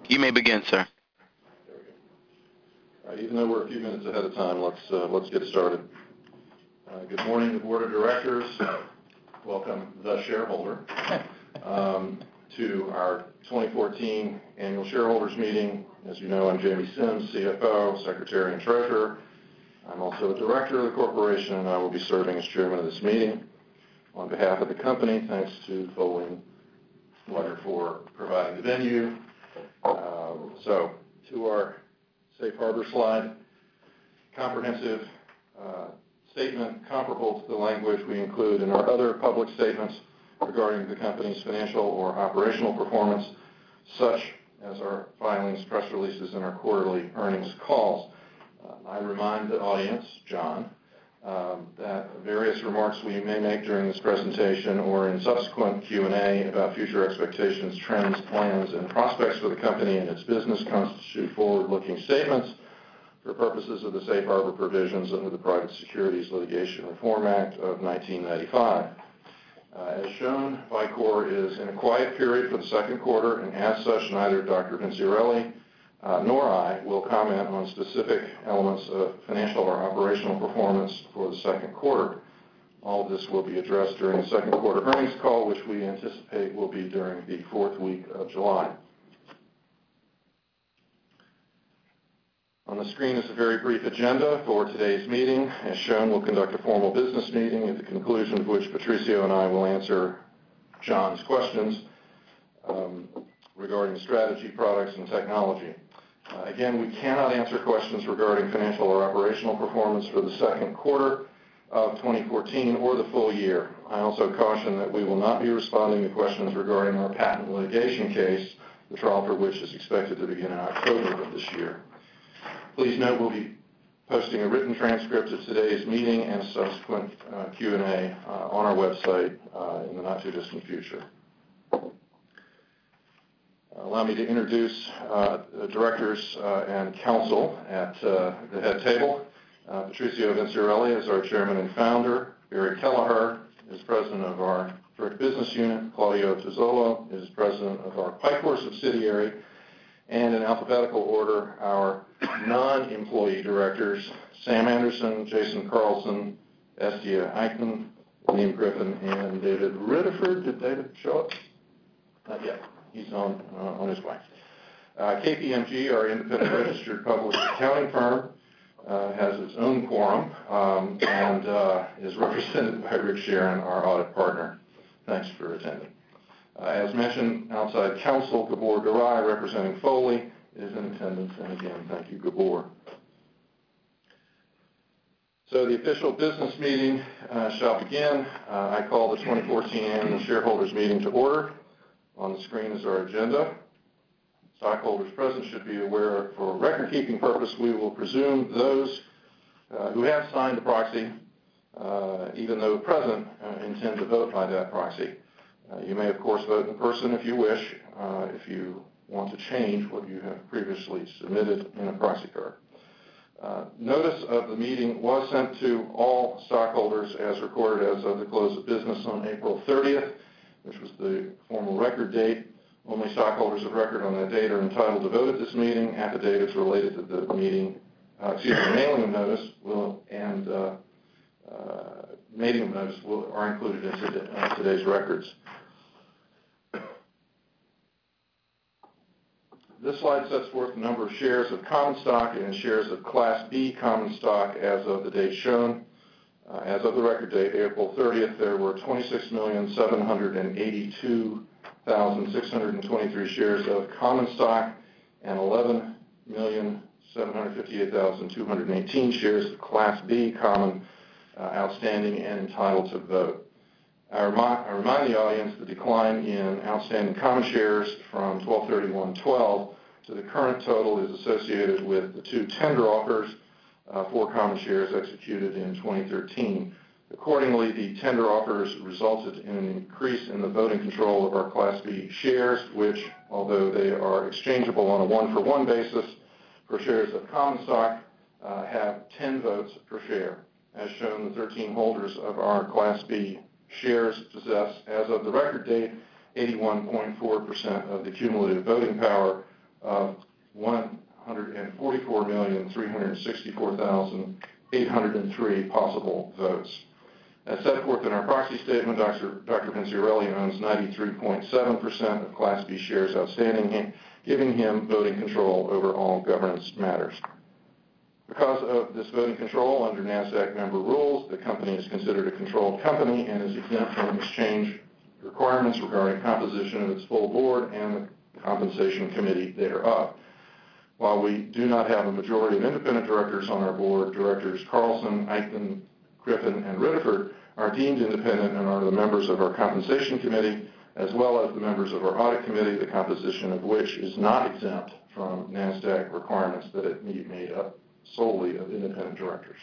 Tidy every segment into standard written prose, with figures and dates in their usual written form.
You may begin, sir. There we go. All right, even though we're a few minutes ahead of time, let's get started. Good morning, the Board of Directors. Welcome, the shareholder, to our 2014 Annual Shareholders Meeting. As you know, I'm Jamie Sims, CFO, Secretary, and Treasurer. I'm also a Director of the Corporation, and I will be serving as Chairman of this meeting. On behalf of the company, thanks to Foley & Ledger for providing the venue. So, to our Safe Harbor slide, comprehensive statement comparable to the language we include in our other public statements regarding the company's financial or operational performance, such as our filings, press releases, and our quarterly earnings calls. I remind the audience, John, that various remarks we may make during this presentation or in subsequent Q&A about future expectations, trends, plans, and prospects for the company and its business constitute forward-looking statements for purposes of the Safe Harbor provisions under the Private Securities Litigation Reform Act of 1995. As shown, Vicor is in a quiet period for the second quarter, and as such, neither Dr. Vinciarelli nor I will comment on specific elements of financial or operational performance for the second quarter. All of this will be addressed during the second quarter earnings call, which we anticipate will be during the fourth week of July. On the screen is a very brief agenda for today's meeting. As shown, we'll conduct a formal business meeting, at the conclusion of which Patricio and I will answer John's questions regarding strategy, products, and technology. Again, we cannot answer questions regarding financial or operational performance for the second quarter of 2014 or the full year. I also caution that we will not be responding to questions regarding our patent litigation case, the trial for which is expected to begin in October of this year. Please note we'll be posting a written transcript of today's meeting and a subsequent Q&A on our website in the not-too-distant future. Allow me to introduce the directors and counsel at the head table. Patricio Vinciarelli is our chairman and founder. Barry Kelleher is president of our direct business unit. Claudio Tuzzolo is president of our Picor subsidiary. And in alphabetical order, our non-employee directors, Sam Anderson, Jason Carlson, Estia Eichmann, Liam Griffin, and David Ridderford. Did David show up? Not yet. He's on his way. KPMG, our independent registered public accounting firm, has its own quorum and is represented by Rick Sharon, our audit partner. Thanks for attending. As mentioned, outside counsel, Gabor Garai, representing Foley, is in attendance, and again, thank you, Gabor. So the official business meeting shall begin. I call the 2014 Annual Shareholders Meeting to order. On the screen is our agenda. Stockholders present should be aware, for record-keeping purpose, we will presume those who have signed the proxy, even though present, intend to vote by that proxy. You may, of course, vote in person if you wish, if you want to change what you have previously submitted in a proxy card. Notice of the meeting was sent to all stockholders as recorded as of the close of business on April 30th, which was the formal record date. Only stockholders of record on that date are entitled to vote at this meeting. Affidavits related to the meeting, mailing of notice mailing of notice are included in today's records. This slide sets forth the number of shares of common stock and shares of Class B common stock as of the date shown. As of the record date, April 30th, there were 26,782,623 shares of common stock and 11,758,218 shares of Class B common outstanding and entitled to vote. I remind the audience the decline in outstanding common shares from 12/31/12 to the current total is associated with the two tender offers for common shares executed in 2013. Accordingly, the tender offers resulted in an increase in the voting control of our Class B shares, which, although they are exchangeable on a one-for-one basis for shares of common stock, have 10 votes per share. As shown, the 13 holders of our Class B shares possess, as of the record date, 81.4% of the cumulative voting power of 144,364,803 possible votes. As set forth in our proxy statement, Dr. Vinciarelli owns 93.7% of Class B shares outstanding, giving him voting control over all governance matters. Because of this voting control under NASDAQ member rules, the company is considered a controlled company and is exempt from exchange requirements regarding composition of its full board and the compensation committee thereof. While we do not have a majority of independent directors on our board, directors Carlson, Eichmann, Griffin, and Ridderford are deemed independent and are the members of our compensation committee, as well as the members of our audit committee, the composition of which is not exempt from NASDAQ requirements that it be made up solely of independent directors.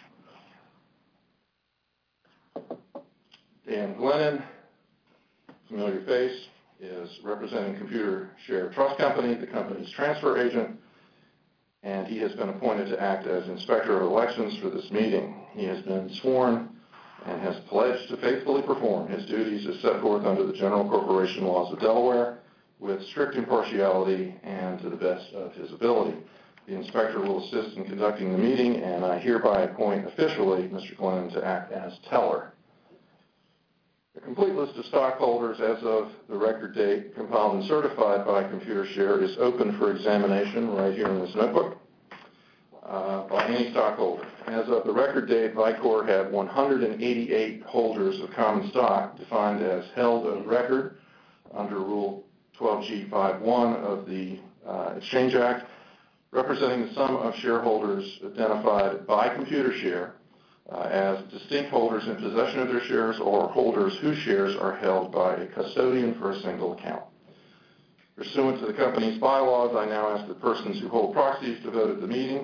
Dan Glennon, familiar face, is representing Computershare Trust Company, the company's transfer agent, and he has been appointed to act as Inspector of Elections for this meeting. He has been sworn and has pledged to faithfully perform his duties as set forth under the general corporation laws of Delaware with strict impartiality and to the best of his ability. The Inspector will assist in conducting the meeting, and I hereby appoint officially Mr. Glennon to act as teller. A complete list of stockholders as of the record date compiled and certified by Computershare is open for examination right here in this notebook by any stockholder. As of the record date, Vicor had 188 holders of common stock defined as held of record under Rule 12G51 of the Exchange Act, representing the sum of shareholders identified by Computershare as distinct holders in possession of their shares or holders whose shares are held by a custodian for a single account. Pursuant to the company's bylaws, I now ask the persons who hold proxies to vote at the meeting,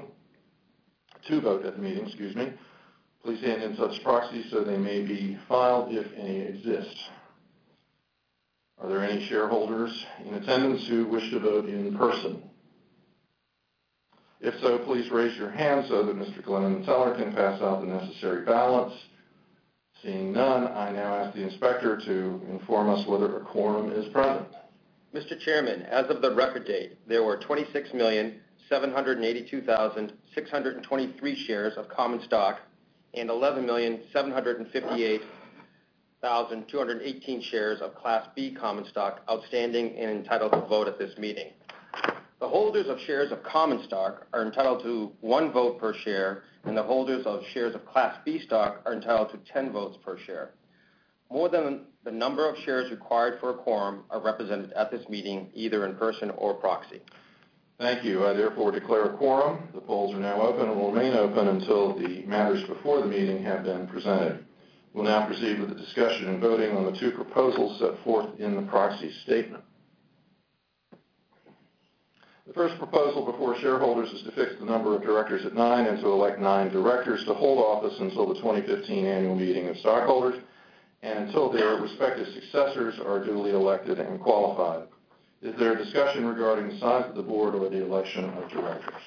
please hand in such proxies so they may be filed if any exist. Are there any shareholders in attendance who wish to vote in person? If so, please raise your hand so that Mr. Glennon, the teller, can pass out the necessary ballots. Seeing none, I now ask the Inspector to inform us whether a quorum is present. Mr. Chairman, as of the record date, there were 26,782,623 shares of common stock and 11,758,218 shares of Class B common stock outstanding and entitled to vote at this meeting. The holders of shares of common stock are entitled to 1 vote per share, and the holders of shares of Class B stock are entitled to 10 votes per share. More than the number of shares required for a quorum are represented at this meeting, either in person or proxy. Thank you. I therefore declare a quorum. The polls are now open and will remain open until the matters before the meeting have been presented. We'll now proceed with the discussion and voting on the 2 proposals set forth in the proxy statement. The first proposal before shareholders is to fix the number of directors at 9 and to elect 9 directors to hold office until the 2015 annual meeting of stockholders and until their respective successors are duly elected and qualified. Is there a discussion regarding the size of the board or the election of directors?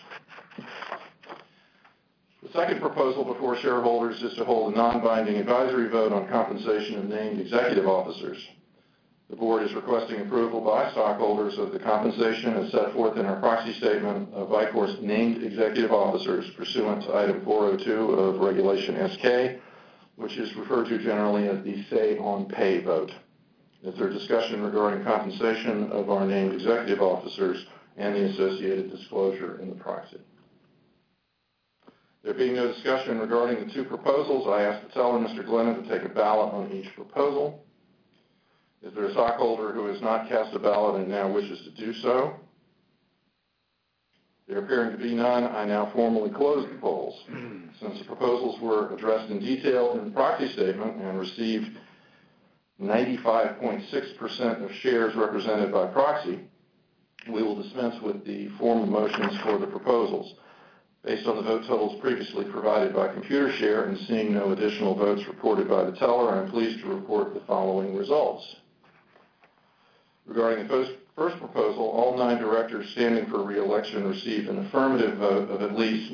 The second proposal before shareholders is to hold a non-binding advisory vote on compensation of named executive officers. The board is requesting approval by stockholders of the compensation as set forth in our proxy statement of Vicor's named executive officers pursuant to Item 402 of Regulation S-K, which is referred to generally as the say-on-pay vote. Is there discussion regarding compensation of our named executive officers and the associated disclosure in the proxy? There being no discussion regarding the 2 proposals, I ask the teller, Mr. Glennon, to take a ballot on each proposal. Is there a stockholder who has not cast a ballot and now wishes to do so? There appearing to be none, I now formally close the polls. Since the proposals were addressed in detail in the proxy statement and received 95.6% of shares represented by proxy, we will dispense with the formal motions for the proposals. Based on the vote totals previously provided by Computershare and seeing no additional votes reported by the teller, I am pleased to report the following results. Regarding the first proposal, all 9 directors standing for re-election received an affirmative vote of at least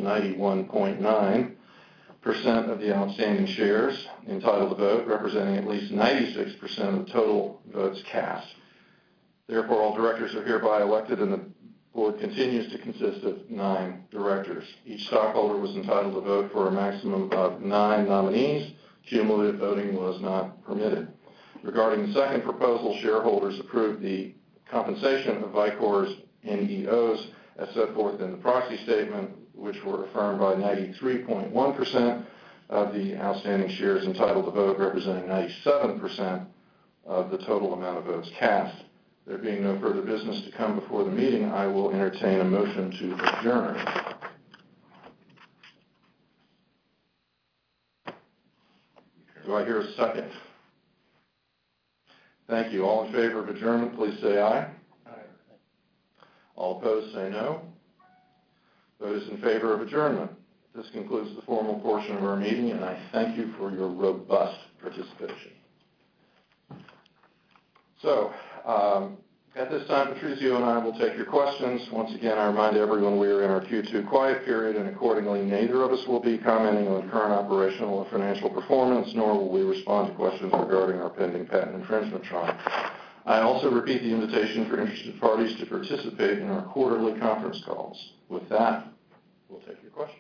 91.9% of the outstanding shares entitled to vote, representing at least 96% of the total votes cast. Therefore, all directors are hereby elected and the board continues to consist of 9 directors. Each stockholder was entitled to vote for a maximum of 9 nominees. Cumulative voting was not permitted. Regarding the second proposal, shareholders approved the compensation of Vicor's NEOs as set forth in the proxy statement, which were affirmed by 93.1% of the outstanding shares entitled to vote, representing 97% of the total amount of votes cast. There being no further business to come before the meeting, I will entertain a motion to adjourn. Do I hear a second? Thank you. All in favor of adjournment, please say aye. Aye. All opposed, say no. Vote is in favor of adjournment. This concludes the formal portion of our meeting, and I thank you for your robust participation. So, at this time, Patrizio and I will take your questions. Once again, I remind everyone we are in our Q2 quiet period, and accordingly, neither of us will be commenting on current operational or financial performance, nor will we respond to questions regarding our pending patent infringement trial. I also repeat the invitation for interested parties to participate in our quarterly conference calls. With that, we'll take your questions.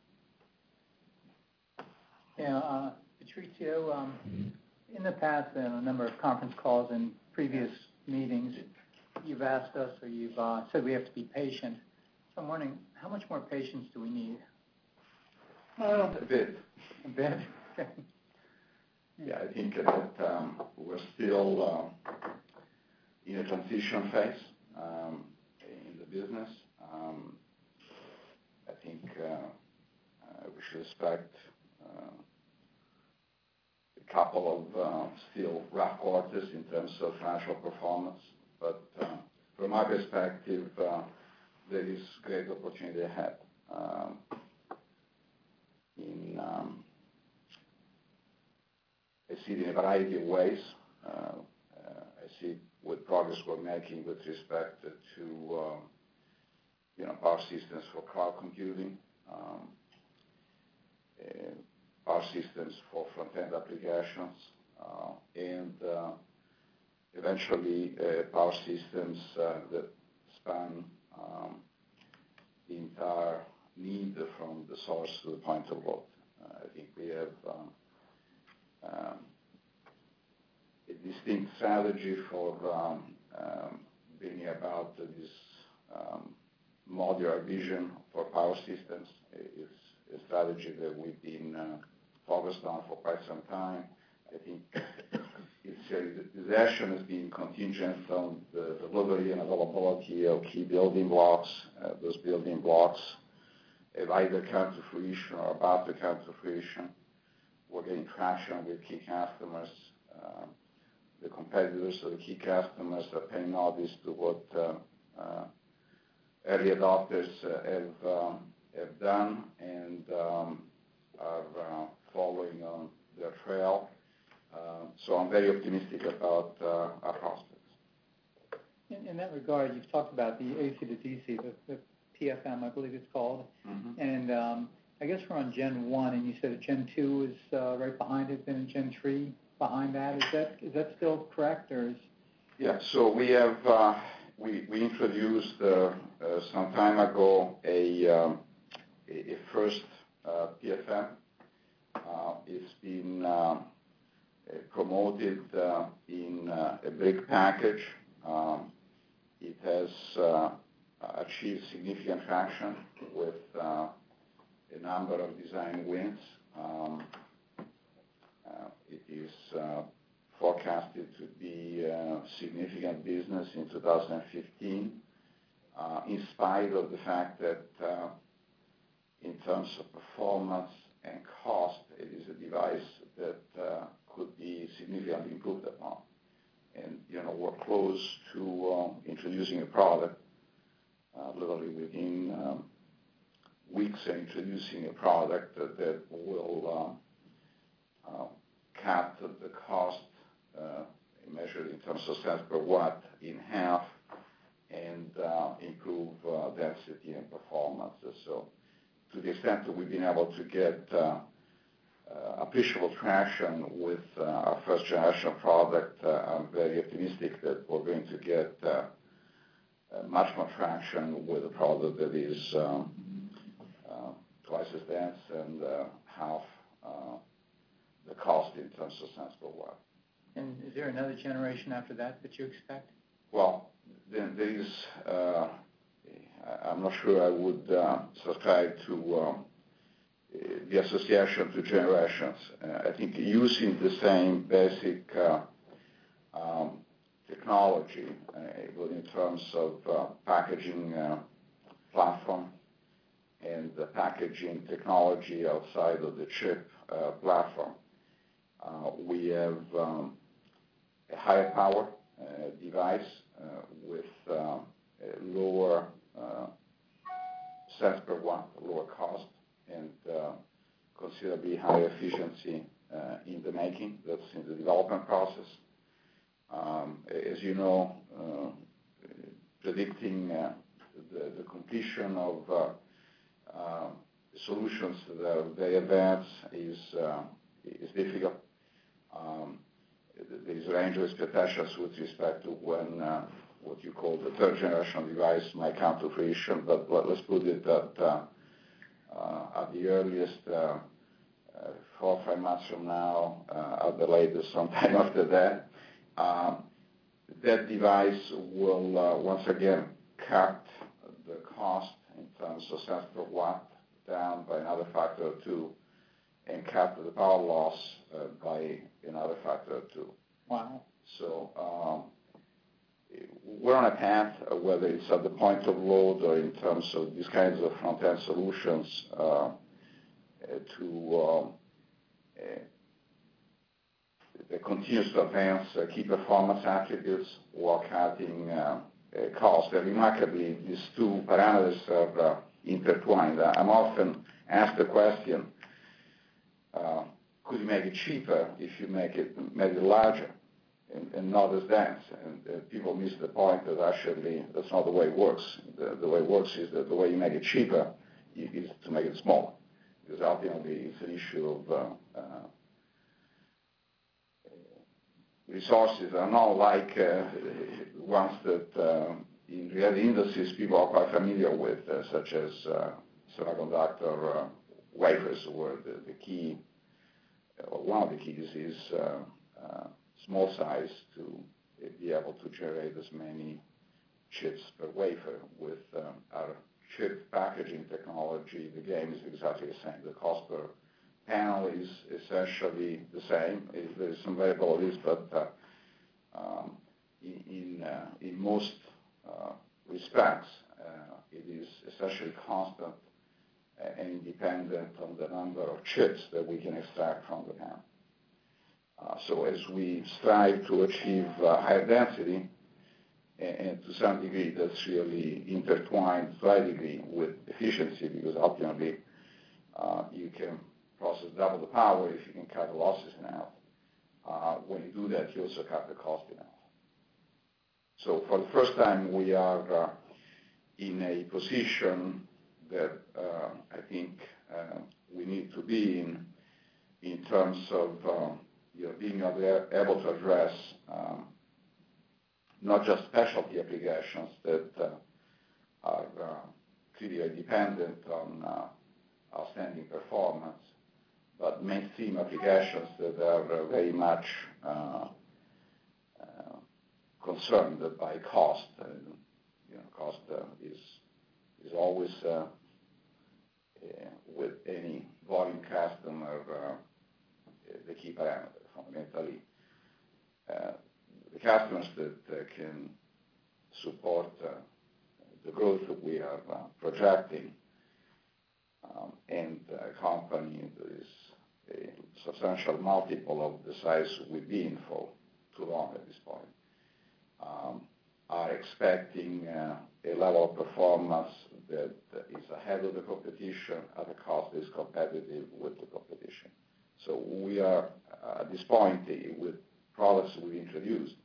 Yeah, Patrizio, in the past, in a number of conference calls and previous meetings, you've asked us, or you've said we have to be patient. So I'm wondering, how much more patience do we need? A bit. A bit? Yeah, I think that we're still in a transition phase in the business. I think we should expect a couple of still rough quarters in terms of financial performance. But from my perspective, there is great opportunity ahead. I see it in a variety of ways. I see what progress we're making with respect to power systems for cloud computing, power systems for front-end applications, and eventually power systems that span the entire need from the source to the point of load. I think we have a distinct strategy for bringing about this modular vision for power systems. It's a strategy that we've been focused on for quite some time. I think this action has been contingent on the delivery and availability of key building blocks. Those building blocks have either come to fruition or about to come to fruition. We're getting traction with key customers. The competitors of the key customers are paying notice to what early adopters have done and are following on their trail. So I'm very optimistic about our prospects. In that regard, you've talked about the AC to DC, the PFM, I believe it's called. Mm-hmm. And I guess we're on Gen 1, and you said that Gen 2 is right behind it, then Gen 3 behind that. Is that still correct, or is? Yeah. So we have we introduced some time ago a first PFM. It's been promoted in a brick package. It has achieved significant traction with a number of design wins. It is forecasted to be a significant business in 2015, in spite of the fact that in terms of performance and cost, it is a device that could be significantly improved upon. And, we're close to introducing a product, literally within weeks of introducing a product that will cut the cost measured in terms of cents per watt in half and improve density and performance. So to the extent that we've been able to get appreciable traction with our first generation product, I'm very optimistic that we're going to get much more traction with a product that is twice as dense and half the cost in terms of cents per watt. And is there another generation after that you expect? Well, there is, I'm not sure I would subscribe to the association to generations. I think using the same basic technology, but in terms of packaging platform and the packaging technology outside of the chip platform, we have a higher power device with lower cents per watt, lower cost, and considerably higher efficiency in the making. That's in the development process. As you know, predicting the completion of solutions that are very advanced is difficult. There is a range of expectations with respect to when what you call the third generation device might come to fruition, but let's put it that at the earliest 4 or 5 months from now, at the latest sometime after that, that device will once again cut the cost in terms of cents per watt down by another factor of 2 and cut the power loss by another factor of 2. Wow. So we're on a path, whether it's at the point of load or in terms of these kinds of front-end solutions, that continues to advance key performance attributes while cutting cost. And remarkably, these two parameters are intertwined. I'm often asked the question, could you make it cheaper if you made it larger and not as dense? And people miss the point that actually that's not the way it works. The way it works is that the way you make it cheaper is to make it smaller, because ultimately it's an issue of resources are not like ones that in the other industries people are quite familiar with, such as semiconductor wafers, where the key, or one of the keys is small size to be able to generate as many chips per wafer. With our chip packaging technology, the game is exactly the same. The cost per panel is essentially the same. There's some variabilities, but in most respects, it is essentially constant and independent on the number of chips that we can extract from the panel. So as we strive to achieve higher density, and to some degree that's really intertwined to a degree with efficiency, because ultimately you can process double the power if you can cut the losses in half. When you do that, you also cut the cost in half. So for the first time, we are in a position that I think we need to be in terms of being able to address not just specialty applications that are clearly dependent on outstanding performance, but mainstream applications that are very much concerned by cost. Cost is always with any volume customer the key parameter. Fundamentally, the customers that can support the growth that we are projecting, and a company that is a substantial multiple of the size we've been for too long at this point, are expecting a level of performance that is ahead of the competition at a cost that is competitive with the competition. So we are, at this point, with products we introduced,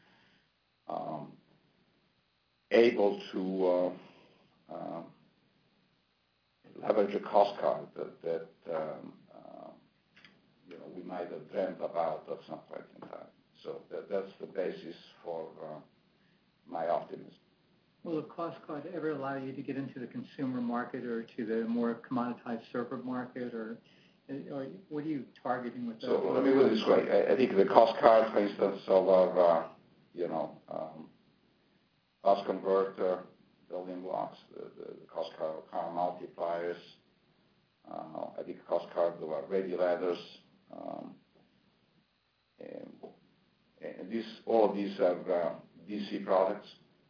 able to leverage a cost card that we might have dreamt about at some point in time. So that's the basis for my optimism. Will the cost card ever allow you to get into the consumer market or to the more commoditized server market, or what are you targeting with that? So let me put it this way. I think the cost card, for instance, of our, cost converter building blocks, the cost card multipliers, I think the cost card of our ready ladders, and all of these are DC products.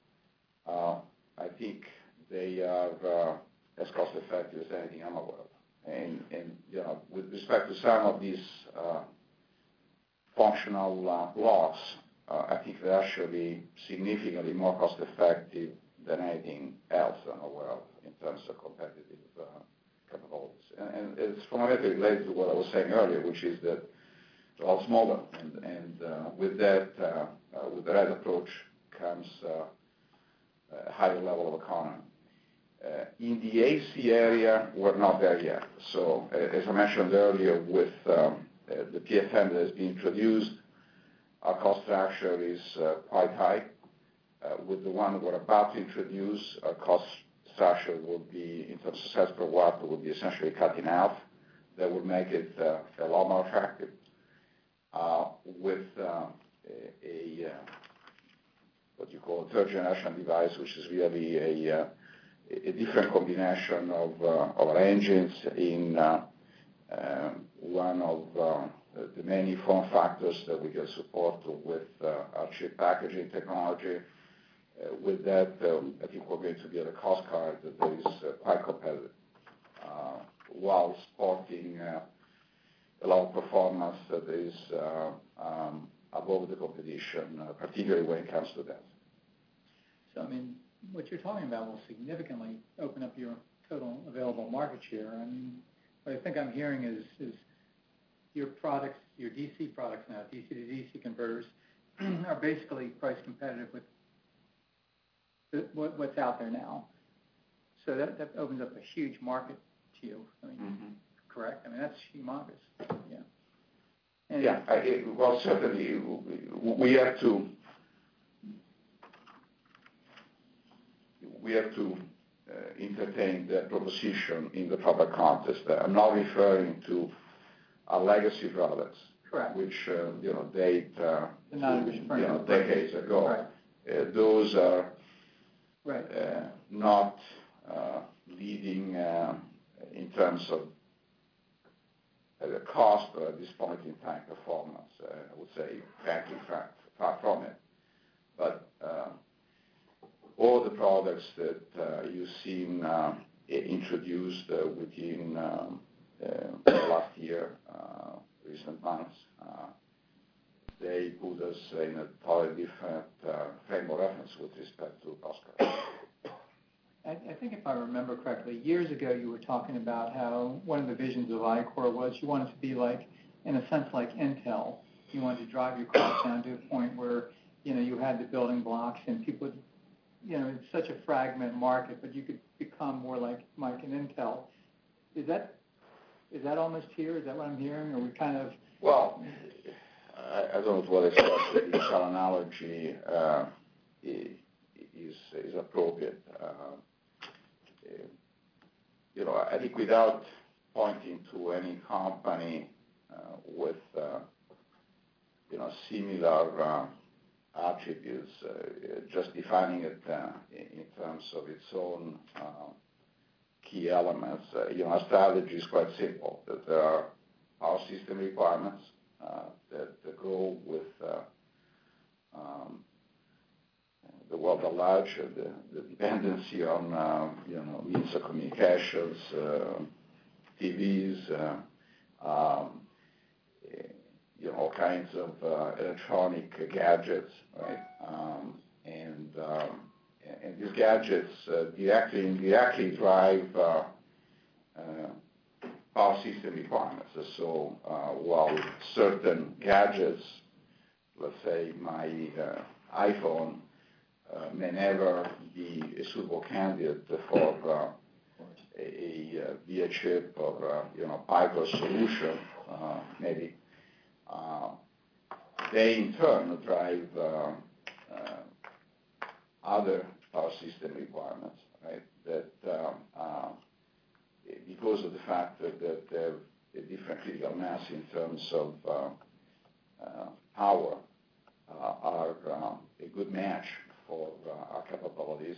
I think they are as cost effective as anything I'm aware of. And with respect to some of these functional blocks, I think they're actually significantly more cost effective than anything else I'm aware of in terms of competitive capabilities. And it's fundamentally related to what I was saying earlier, which is that they're all smaller, and with that, with the right approach comes a higher level of economy. In the AC area, we're not there yet. So as I mentioned earlier, with the PFM that has been introduced, our cost structure is quite high. With the one we're about to introduce, our cost structure will be, in terms of cents per watt, will be essentially cut in half. That would make it a lot more attractive. With what you call a third generation device, which is really a different combination of our engines in one of the many form factors that we can support with our chip packaging technology. With that, I think we're going to get a cost card that is quite competitive, while supporting a lot of performance that is above the competition, particularly when it comes to that. So, I mean, what you're talking about will significantly open up your total available market share. I mean, what I think I'm hearing is your products, your DC products now, DC to DC converters, are basically price competitive with what's out there now. So that opens up a huge market to you. I mean, correct? I mean, that's humongous. Yeah. And well, certainly we have to entertain that proposition in the proper context. I'm not referring to our legacy products, correct, which date decades ago. Right. Those are right. Not leading in terms of the cost or at this point in time performance. I would say, frankly, far from it. But all the products that you've seen introduced within the last year, recent months, they put us in a totally different frame of reference with respect to cost curve. I think if I remember correctly, years ago you were talking about how one of the visions of Ichor was you wanted to be like, in a sense, like Intel. You wanted to drive your costs down to a point where, you had the building blocks and people would, it's such a fragmented market, but you could become more like Mike and Intel. Is that almost here? Is that what I'm hearing? Or we kind of... Well, I don't know what exactly the Intel analogy is appropriate. I think without pointing to any company with similar attributes, just defining it in terms of its own key elements, our strategy is quite simple. That there are power system requirements that go with the world at large, the dependency on means of communications, TVs, all kinds of electronic gadgets, right? And these gadgets directly and indirectly drive power system requirements. So while certain gadgets, let's say my iPhone, may never be a suitable candidate for a via chip or Piper solution, maybe. They in turn drive other power system requirements, right? That because of the fact that they have a different critical mass in terms of power, are a good match for our capabilities.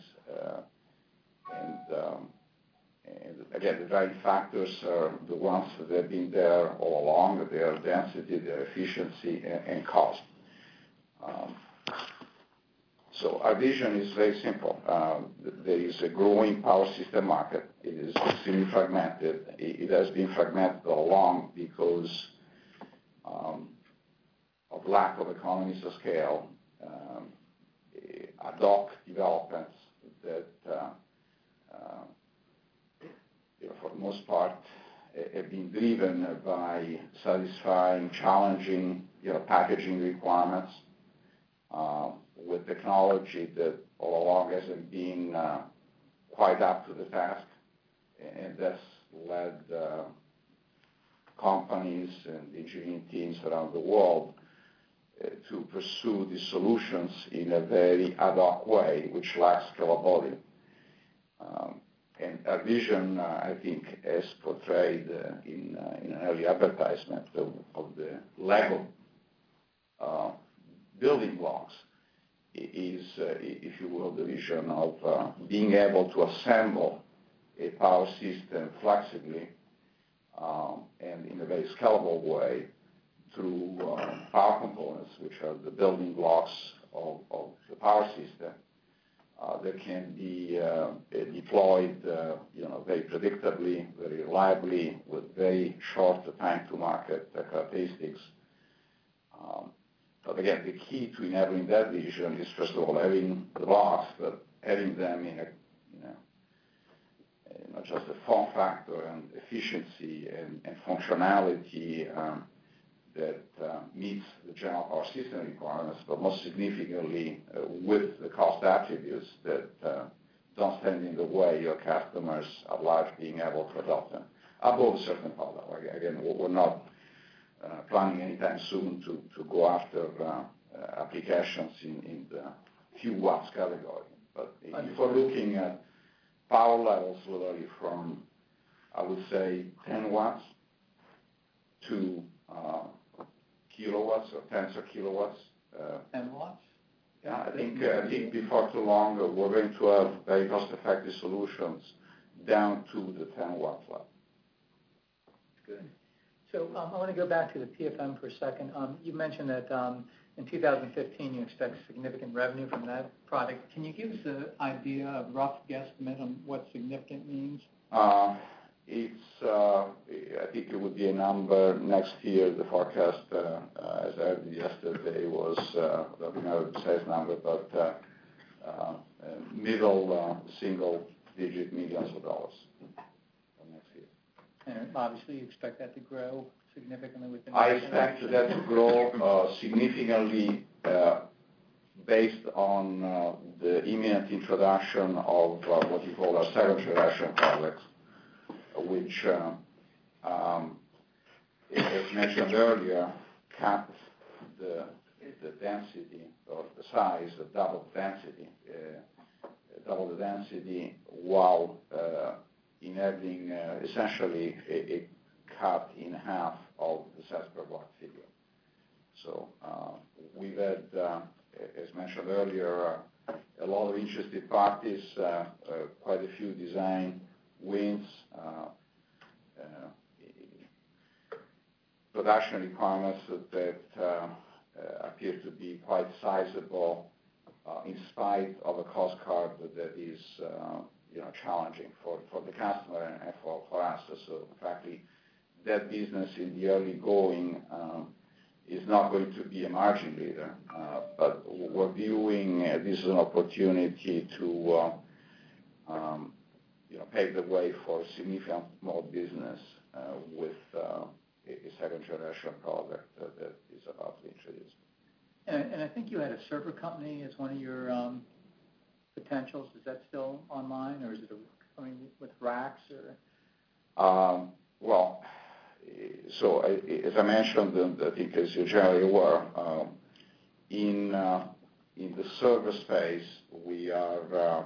And again, the driving factors are the ones that have been there all along: their density, their efficiency, and cost. So our vision is very simple. There is a growing power system market. It is extremely fragmented. It has been fragmented all along because of lack of economies of scale, ad hoc developments that, for the most part, have been driven by satisfying challenging, packaging requirements with technology that all along hasn't been quite up to the task, and that's led companies and engineering teams around the world to pursue these solutions in a very ad hoc way, which lacks scalability. And our vision, I think, as portrayed in an early advertisement of the Lego building blocks, is, if you will, the vision of being able to assemble a power system flexibly and in a very scalable way through power components, which are the building blocks of the power system, that can be deployed very predictably, very reliably, with very short time to market characteristics. But again, the key to enabling that vision is, first of all, having the blocks, but having them in a, not just a form factor and efficiency and functionality that meets the general power system requirements, but most significantly with the cost attributes that don't stand in the way of customers at large being able to adopt them above a certain level. Again, we're not planning anytime soon to go after applications in the few watts category. But if we're looking at power levels literally from, I would say, 10 watts to kilowatts or tens of kilowatts. 10 watts? Yeah, I think before too long we're going to have very cost-effective solutions down to the 10-watt level. Good. So I want to go back to the PFM for a second. You mentioned that in 2015 you expect significant revenue from that product. Can you give us an idea, a rough guesstimate on what significant means? I think it would be a number next year. The forecast, as I heard yesterday, was not a precise number, but middle single-digit millions of dollars for next year. And obviously, you expect that to grow significantly within. I expect that to grow significantly based on the imminent introduction of what you call our second generation products, which, as mentioned earlier, cut the density or the size, double the density, while enabling essentially a cut in half of the cents per watt figure. So we've had, as mentioned earlier, a lot of interested parties, quite a few design wins, production requirements that appear to be quite sizable, in spite of a cost card that is challenging for the customer and for us. So frankly, that business in the early going is not going to be a margin leader, but we're viewing this as an opportunity to pave the way for significant more business with a second generation product that is about to be introduced. And I think you had a server company as one of your potentials. Is that still online, or is it coming with racks? Or? Well, so as I mentioned, and I think as you're generally aware, in in the server space, we are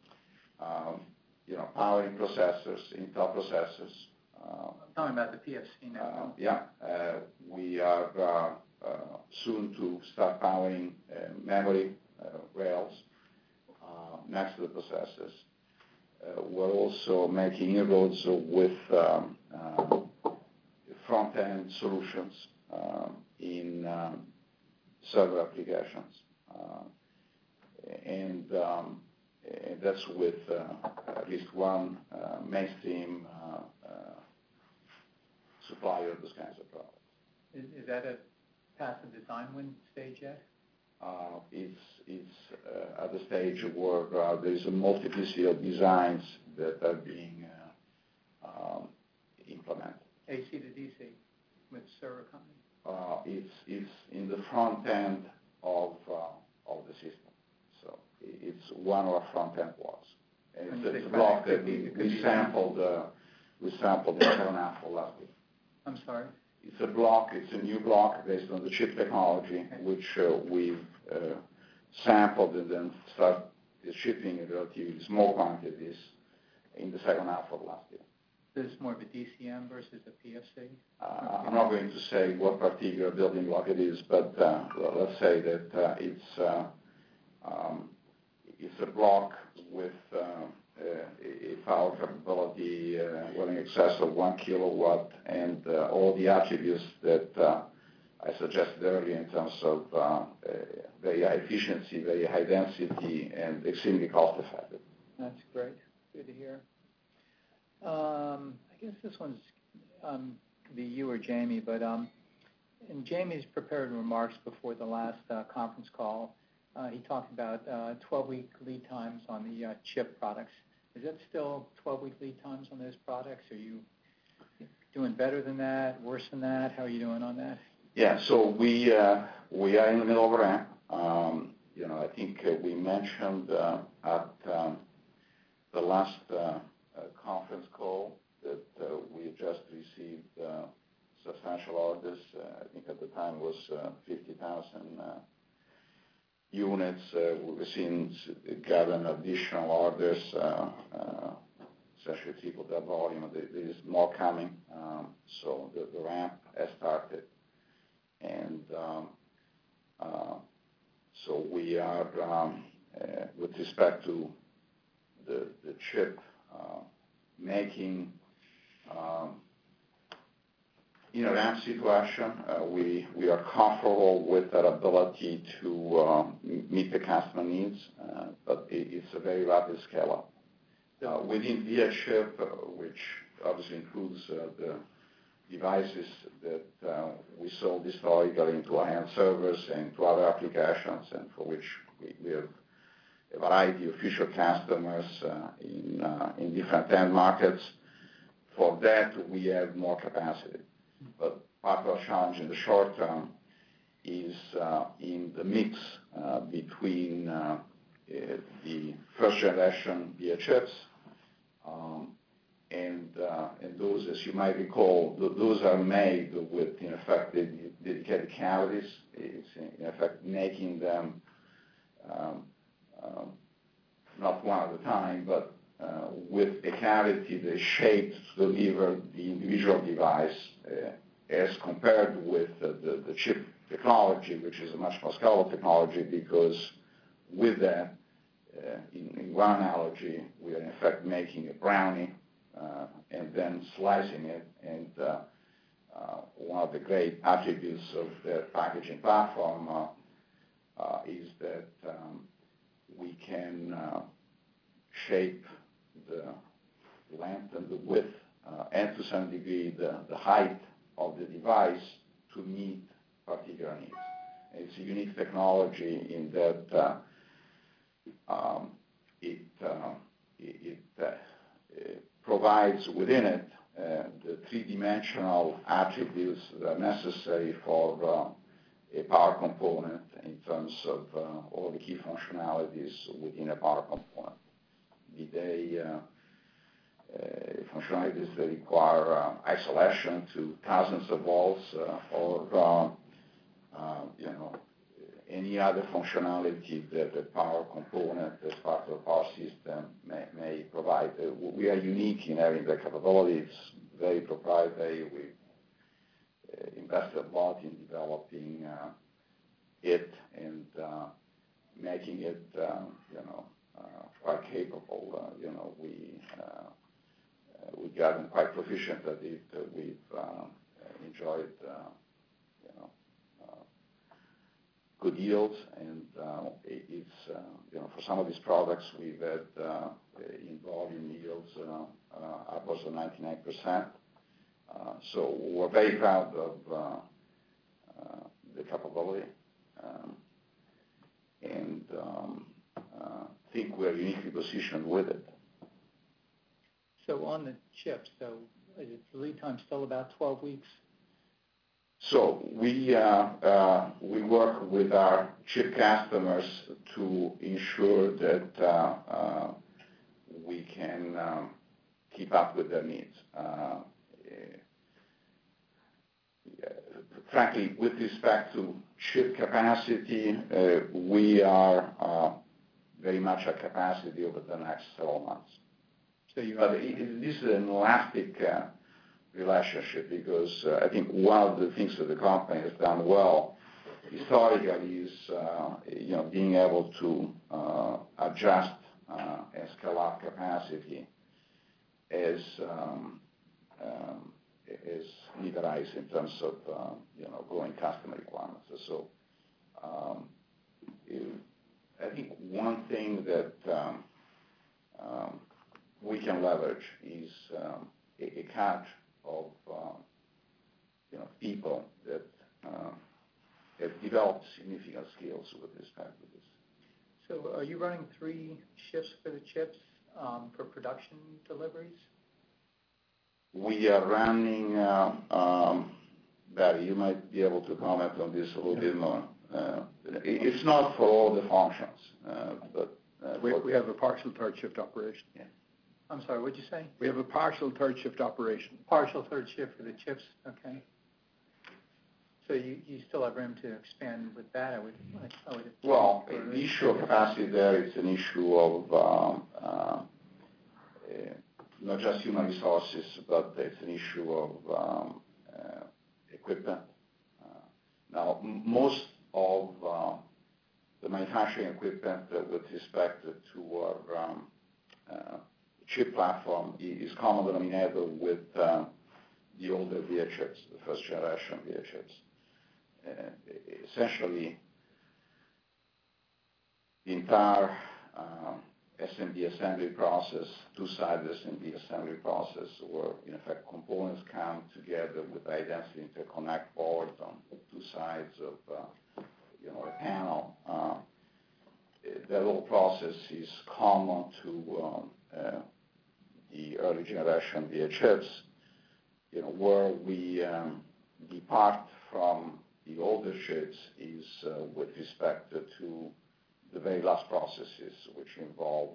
powering processors, Intel processors. I'm talking about the PFC now. We are soon to start powering memory rails next to the processors. We're also making inroads with front-end solutions in server applications. And that's with at least one mainstream supplier of those kinds of products. Is that a past the design win stage yet? It's at the stage where there's a multiplicity of designs that are being implemented. AC to DC with server company? It's in the front end of the system. So it's one of our front end blocks. And it's a block that we sampled in 7.5 last week. I'm sorry? It's a block, it's a new block based on the chip technology, which we've sampled and then started shipping in relatively small quantities in the second half of last year. This is more of a DCM versus a PFC? I'm not going to say what particular building block it is, but let's say that it's a block with a power capability well in excess of 1 kilowatt and all the attributes that I suggested earlier in terms of very high efficiency, very high density, and extremely cost effective. That's great. Good to hear. I guess this one's be you or Jamie, but in Jamie's prepared remarks before the last conference call, he talked about 12-week lead times on the chip products. Is that still 12-week lead times on those products? Are you doing better than that, worse than that? How are you doing on that? Yeah, so we are in the middle of a ramp. I think we mentioned at the last conference call that we just received substantial orders. I think at the time was 50,000 units. We've seen gathering additional orders, essentially triple that volume. There is more coming. So the ramp has started. And so we are, with respect to the chip making, in a ramp situation, we are comfortable with our ability to meet the customer needs, but it's a very rapid scale-up. Within VIA chip, which obviously includes the devices that we sold historically into high-end servers and to other applications, and for which we have a variety of future customers in different end markets. For that, we have more capacity. But part of our challenge in the short term is in the mix between the first generation VIA chips and those, as you might recall, those are made with, in effect, dedicated cavities. It's, in effect, making them not one at a time, but with a cavity that is shaped to deliver the individual device as compared with the chip technology, which is a much more scalable technology, because with that, in one analogy, we are in effect making a brownie and then slicing it. And one of the great attributes of the packaging platform is that we can shape the length and the width and to some degree the height of the device to meet particular needs. And it's a unique technology in that it provides within it the three-dimensional attributes that are necessary for a power component in terms of all the key functionalities within a power component. Be they functionalities that require isolation to thousands of volts or any other functionality that the power component as part of the power system may provide. We are unique in having the capability. It's very proprietary. We invested a lot in developing it and making it, quite capable. We've gotten quite proficient at it. We've enjoyed, good yields, and it's, for some of these products, we've had in volume yields upwards of 99%. So we're very proud of the capability, and think we're uniquely positioned with it. So on the chips, so is the lead time still about 12 weeks? So we work with our chip customers to ensure that we can keep up with their needs. Frankly, with respect to chip capacity, we are very much at capacity over the next several months. So But this is an elastic relationship, because I think one of the things that the company has done well historically is being able to adjust and scale up capacity as need arise in terms of growing customer requirements. So I think one thing that we can leverage is a catch of people that have developed significant skills with respect to this. So are you running 3 shifts for the chips for production deliveries? We are running, Barry, you might be able to comment on this a little bit more. It's not for all the functions, but we have a partial third shift operation. Yeah. I'm sorry, what'd you say? We have a partial third shift operation. Partial third shift for the chips, okay. So you still have room to expand with that, I would Well, the issue of capacity there is an issue of not just human resources, but it's an issue of equipment. Now, most of the manufacturing equipment with respect to our chip platform is common denominator with the older VIA chips, the first generation VIA chips. Essentially, the entire SMD assembly process, two-sided SMD assembly process, where in effect components come together with high-density interconnect boards on two sides of a panel. That whole process is common to the early generation VIA chips. Where we depart from the older chips is with respect to the very last processes, which involve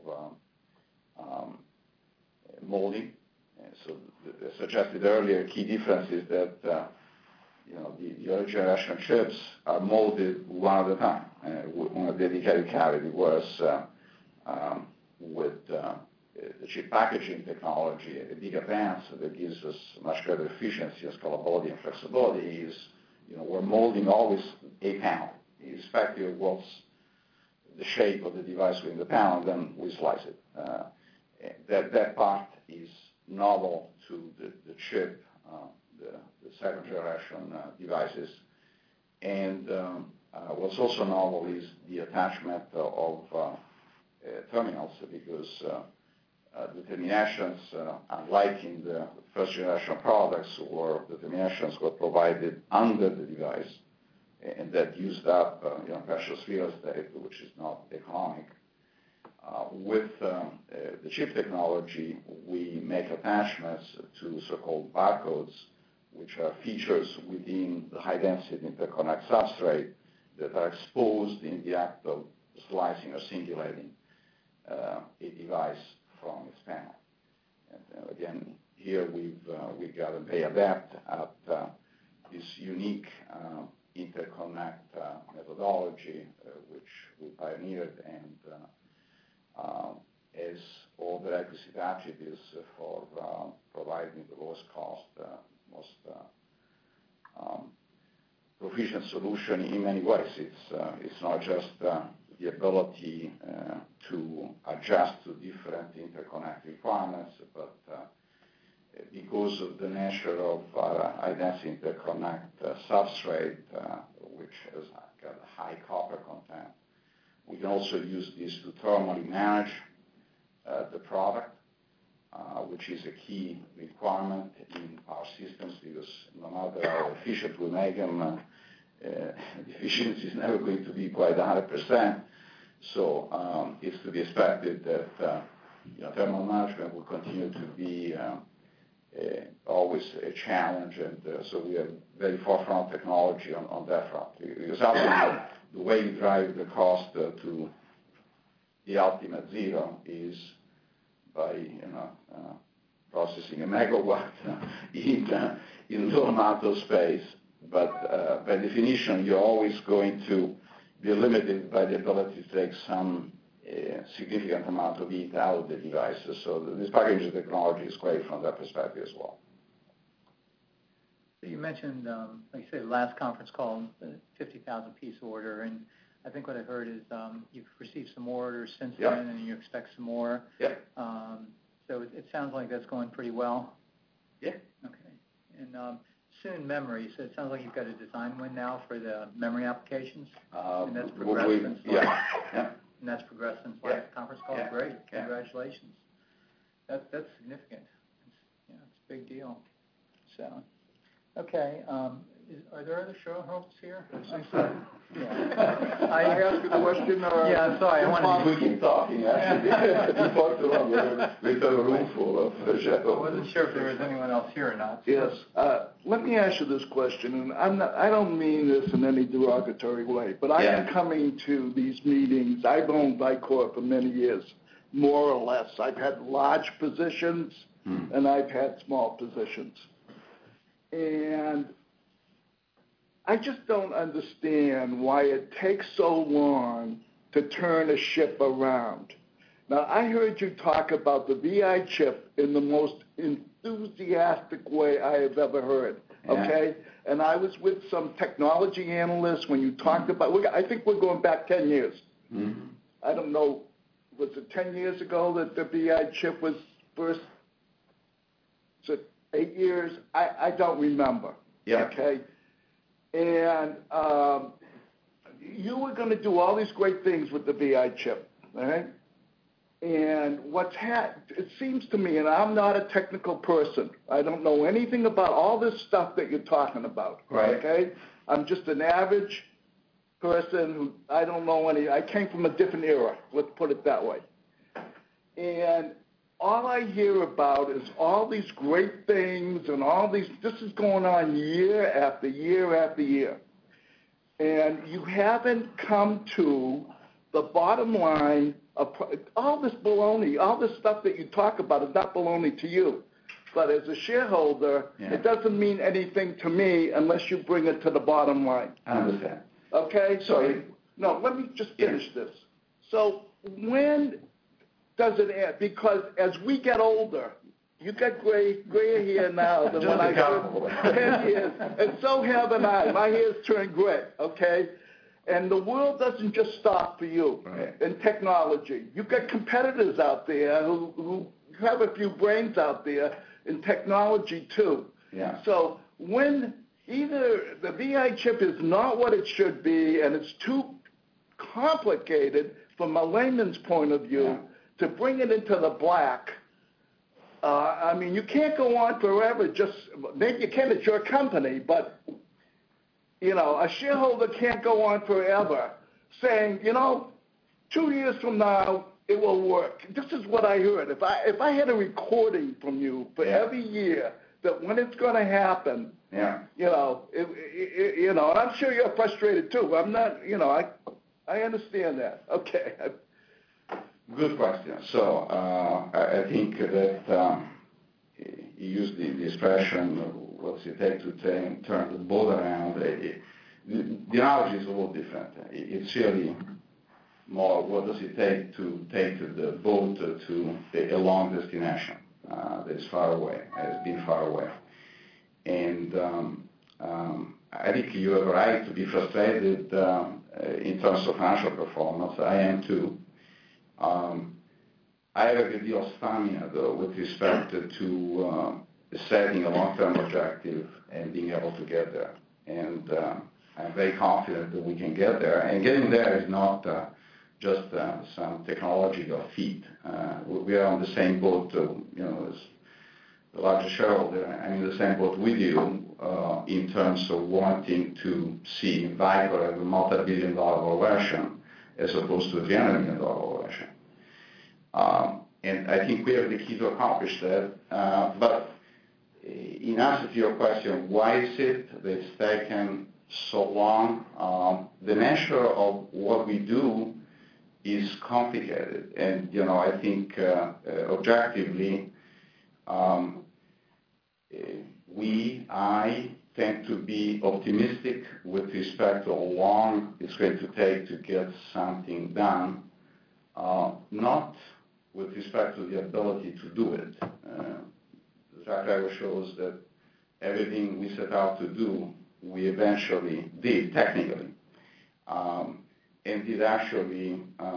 molding. And so, as suggested earlier, key difference is that the early generation chips are molded one at a time on a dedicated cavity, whereas with the chip packaging technology, a big advance that gives us much greater efficiency and scalability and flexibility is, we're molding always a panel, irrespective of what's the shape of the device within the panel, then we slice it. That part is novel to the chip, the second generation devices. And what's also novel is the attachment of terminals, because the terminations, unlike in the first generation products where the terminations were provided under the device, and that used up precious real estate, which is not economic. With the chip technology, we make attachments to so-called barcodes, which are features within the high-density interconnect substrate that are exposed in the act of slicing or singulating a device from its panel. And again, here we've got a very adept at this unique interconnect methodology, which we pioneered, and as all the requisite attributes for providing the lowest cost, most proficient solution in many ways. It's not just the ability to adjust to different interconnect requirements, but because of the nature of high-density interconnect substrate, which has got a high copper content, we can also use this to thermally manage the product, which is a key requirement in our systems, because no matter how efficient we make them, the efficiency is never going to be quite 100%. So it's to be expected that thermal management will continue to be always a challenge, and so we have very forefront technology on that front. Because obviously the way you drive the cost to the ultimate zero is by processing a megawatt in low amount of space. But by definition, you're always going to be limited by the ability to take some significant amount of heat out of the devices. So this packaging technology is great from that perspective as well. You mentioned, like you said, last conference call, the 50,000-piece order, and I think what I heard is you've received some more orders since then, and you expect some more. Yeah. So it sounds like that's going pretty well. Yeah. Okay. And soon memory, so it sounds like you've got a design win now for the memory applications, and that's progressed since and that's progressed since last conference call. Yeah. Great. Congratulations. That's significant. It's a big deal. So, okay. Are there other shareholders here? I'm sorry. I asked a question. Yeah, I'm sorry. We keep talking, actually. We talked too long. We have a room full of shareholders. I wasn't sure if there was anyone else here or not. Yes. Let me ask you this question, and I don't mean this in any derogatory way, but I am coming to these meetings. I've owned Vicor for many years, more or less. I've had large positions, and I've had small positions. And I just don't understand why it takes so long to turn a ship around. Now, I heard you talk about the VI chip in the most enthusiastic way I have ever heard, okay? And I was with some technology analysts when you talked about, I think we're going back 10 years. I don't know, was it 10 years ago that the VI chip was first? Was it 8 years? I don't remember, okay? And you were going to do all these great things with the VI chip, all right? And it seems to me, and I'm not a technical person, I don't know anything about all this stuff that you're talking about, okay? I'm just an average person who, I don't know I came from a different era, let's put it that way. And all I hear about is all these great things and this is going on year after year after year. And you haven't come to the bottom line of all this baloney, all this stuff that you talk about is not baloney to you. But as a shareholder, it doesn't mean anything to me unless you bring it to the bottom line. I understand. Okay? Sorry. No, let me just finish this. So when does it end? Because as we get older, you got gray hair now than when I got 10 years, and so have I. My hair's turned gray, okay? And the world doesn't just stop for you in technology. You've got competitors out there who have a few brains out there in technology too. Yeah. So when either the VI chip is not what it should be and it's too complicated from a layman's point of view to bring it into the black, I mean, you can't go on forever maybe you can at your company, but a shareholder can't go on forever saying, 2 years from now, it will work. This is what I heard. If I had a recording from you for every year that when it's going to happen, and I'm sure you're frustrated too. I'm not, I understand that. Okay. Good question. So I think that you used the expression, what's it take to turn the boat around? the analogy is a little different. It's really more, what does it take to take the boat to a long destination that is far away, has been far away. And I think you have a right to be frustrated in terms of financial performance. I am too. I have a good deal of stamina, though, with respect to setting a long-term objective and being able to get there. And I'm very confident that we can get there. And getting there is not just some technological feat. We are on the same boat, as the largest shareholder. I'm in the same boat with you in terms of wanting to see Vicor as a multi-billion-dollar valuation as opposed to a $300 million valuation. And I think we have the key to accomplish that. But in answer to your question, why is it that it's taken so long? The nature of what we do is complicated. And, I think objectively, I tend to be optimistic with respect to how long it's going to take to get something done, not with respect to the ability to do it. The track record shows that everything we set out to do, we eventually did technically, and did actually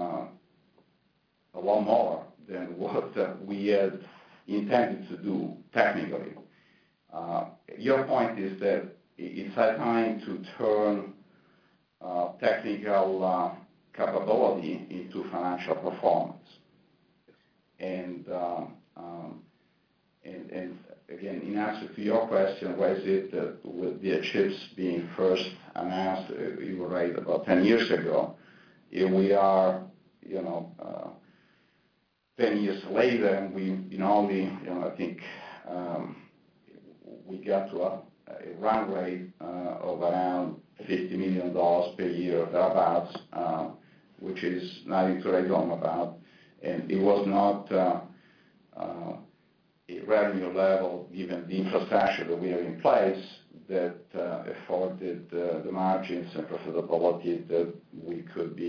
a lot more than what we had intended to do technically. Your point is that it's high time to turn technical capability into financial performance. And again, in answer to your question, why is it that with the chips being first announced, you were right, about 10 years ago, here we are, 10 years later, and we only, I think we got to a run rate of around $50 million per year, thereabouts, which is nothing to write home about. And it was not a revenue level, given the infrastructure that we have in place, that afforded the margins and profitability that we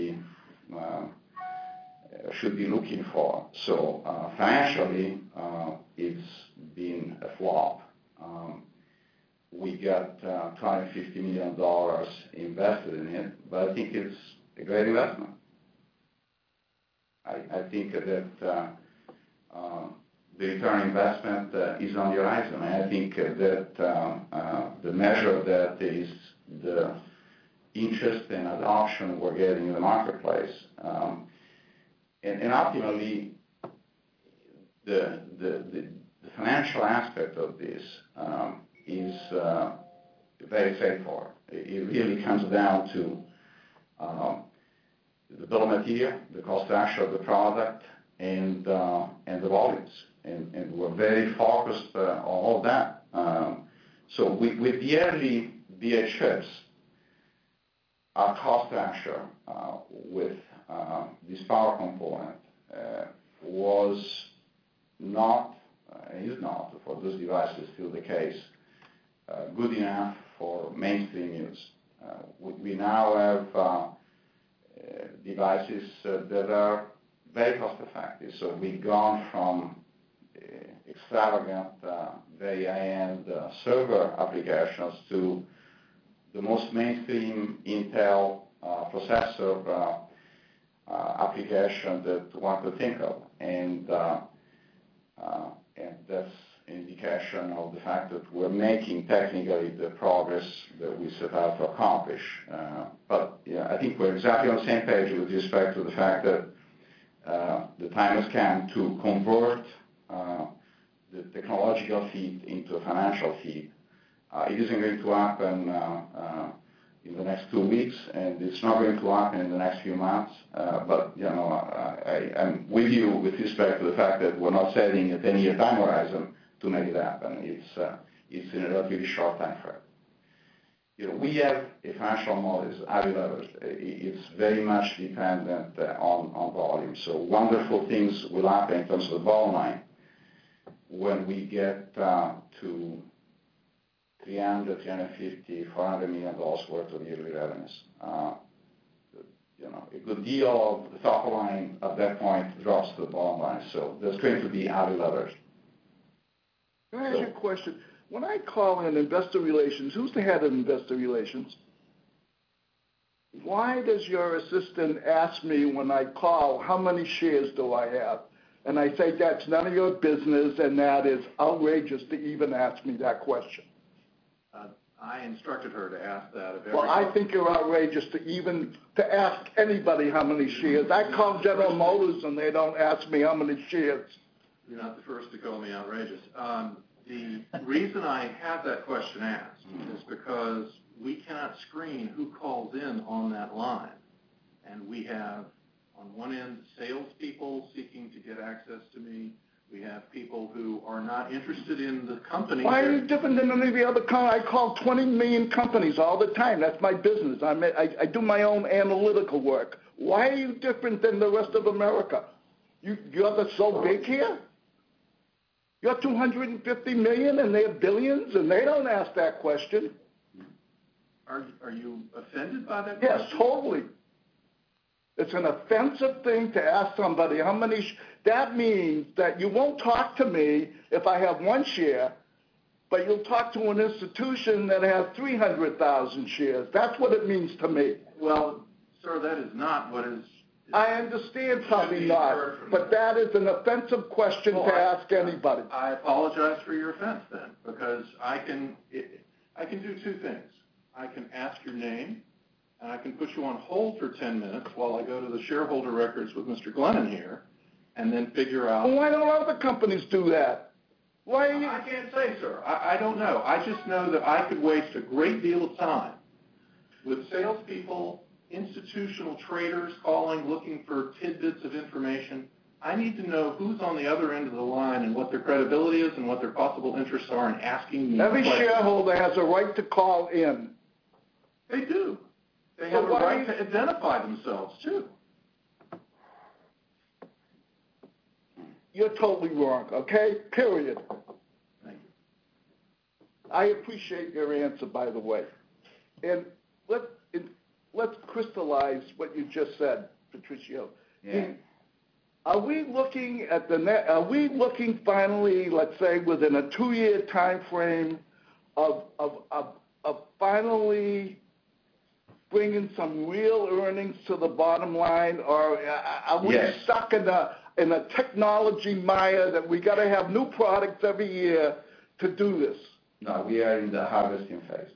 should be looking for. So financially, it's been a flop. We got $250 million invested in it, but I think it's a great investment. I think that the return on investment is on the horizon. I think that the measure of that is the interest and adoption we're getting in the marketplace. And ultimately, the financial aspect of this is very straightforward. It really comes down to the bill of material, the cost structure of the product, and the volumes. And we're very focused on all of that. So with the early BA chips, our cost structure with this power component was not, and is not, for those devices still the case, good enough for mainstream use. We now have devices that are very cost effective. So we've gone from extravagant, very high-end server applications to the most mainstream Intel processor application that one could think of. And that's an indication of the fact that we're making technically the progress that we set out to accomplish. But I think we're exactly on the same page with respect to the fact that the time has come to convert the technological feat into a financial feat. It isn't going to happen in the next 2 weeks, and it's not going to happen in the next few months. But I'm with you with respect to the fact that we're not setting a 10-year time horizon to make it happen. It's in a relatively short time frame. We have a financial model, as Avi leveraged. It's very much dependent on volume. So wonderful things will happen in terms of the bottom line when we get to 300, 350, $400 million worth of yearly revenues. A good deal of the top line at that point drops to the bottom line. So there's going to be added leverage. Can I ask you a question? When I call in investor relations, who's the head of investor relations? Why does your assistant ask me when I call, how many shares do I have? And I say, that's none of your business, and that is outrageous to even ask me that question. I instructed her to ask that of every. Well, I think you're outrageous to ask anybody how many shares. I call General Motors, and they don't ask me how many shares. You're not the first to call me outrageous. The reason I have that question asked is because we cannot screen who calls in on that line. And we have, on one end, salespeople seeking to get access to me. We have people who are not interested in the company. Why are you different than any of the other companies? I call 20 million companies all the time. That's my business. I do my own analytical work. Why are you different than the rest of America? You're so big here? You're 250 million and they're billions, and they don't ask that question. Are you offended by that question? Yes, totally. It's an offensive thing to ask somebody how many. That means that you won't talk to me if I have one share, but you'll talk to an institution that has 300,000 shares. That's what it means to me. Well, sir, that is not what is. I understand probably not, but that is an offensive question to ask anybody. I apologize for your offense then, because I can do two things. I can ask your name, and I can put you on hold for 10 minutes while I go to the shareholder records with Mr. Glennon here, and then figure out. Well, why don't other companies do that? Why are you? I can't say, sir. I don't know. I just know that I could waste a great deal of time with salespeople, institutional traders calling, looking for tidbits of information. I need to know who's on the other end of the line and what their credibility is and what their possible interests are in asking me. Every shareholder has a right to call in. They do. They have a right to identify themselves, too. You're totally wrong, okay? Period. Thank you. I appreciate your answer, by the way. And let's crystallize what you just said, Patricio. Yeah. Are we looking at Are we looking finally, let's say, within a 2-year time frame of finally bringing some real earnings to the bottom line, or are we stuck in a technology mire that we got to have new products every year to do this? No, we are in the harvesting phase.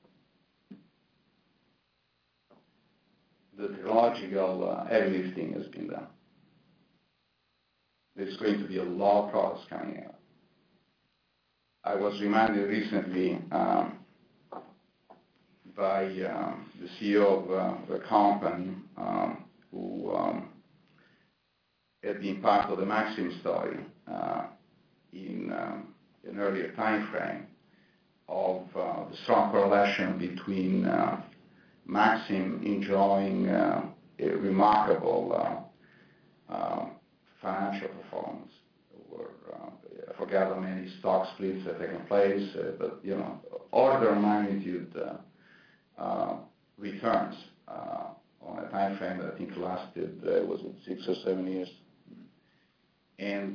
The technological heavy lifting has been done. There's going to be a lot of products coming out. I was reminded recently by the CEO of the company who had been part of the Maxim story in an earlier time frame of the strong correlation between Maxim enjoying a remarkable financial performance. I forgot how many stock splits have taken place, but order of magnitude returns on a time frame that I think lasted, was it 6 or 7 years? And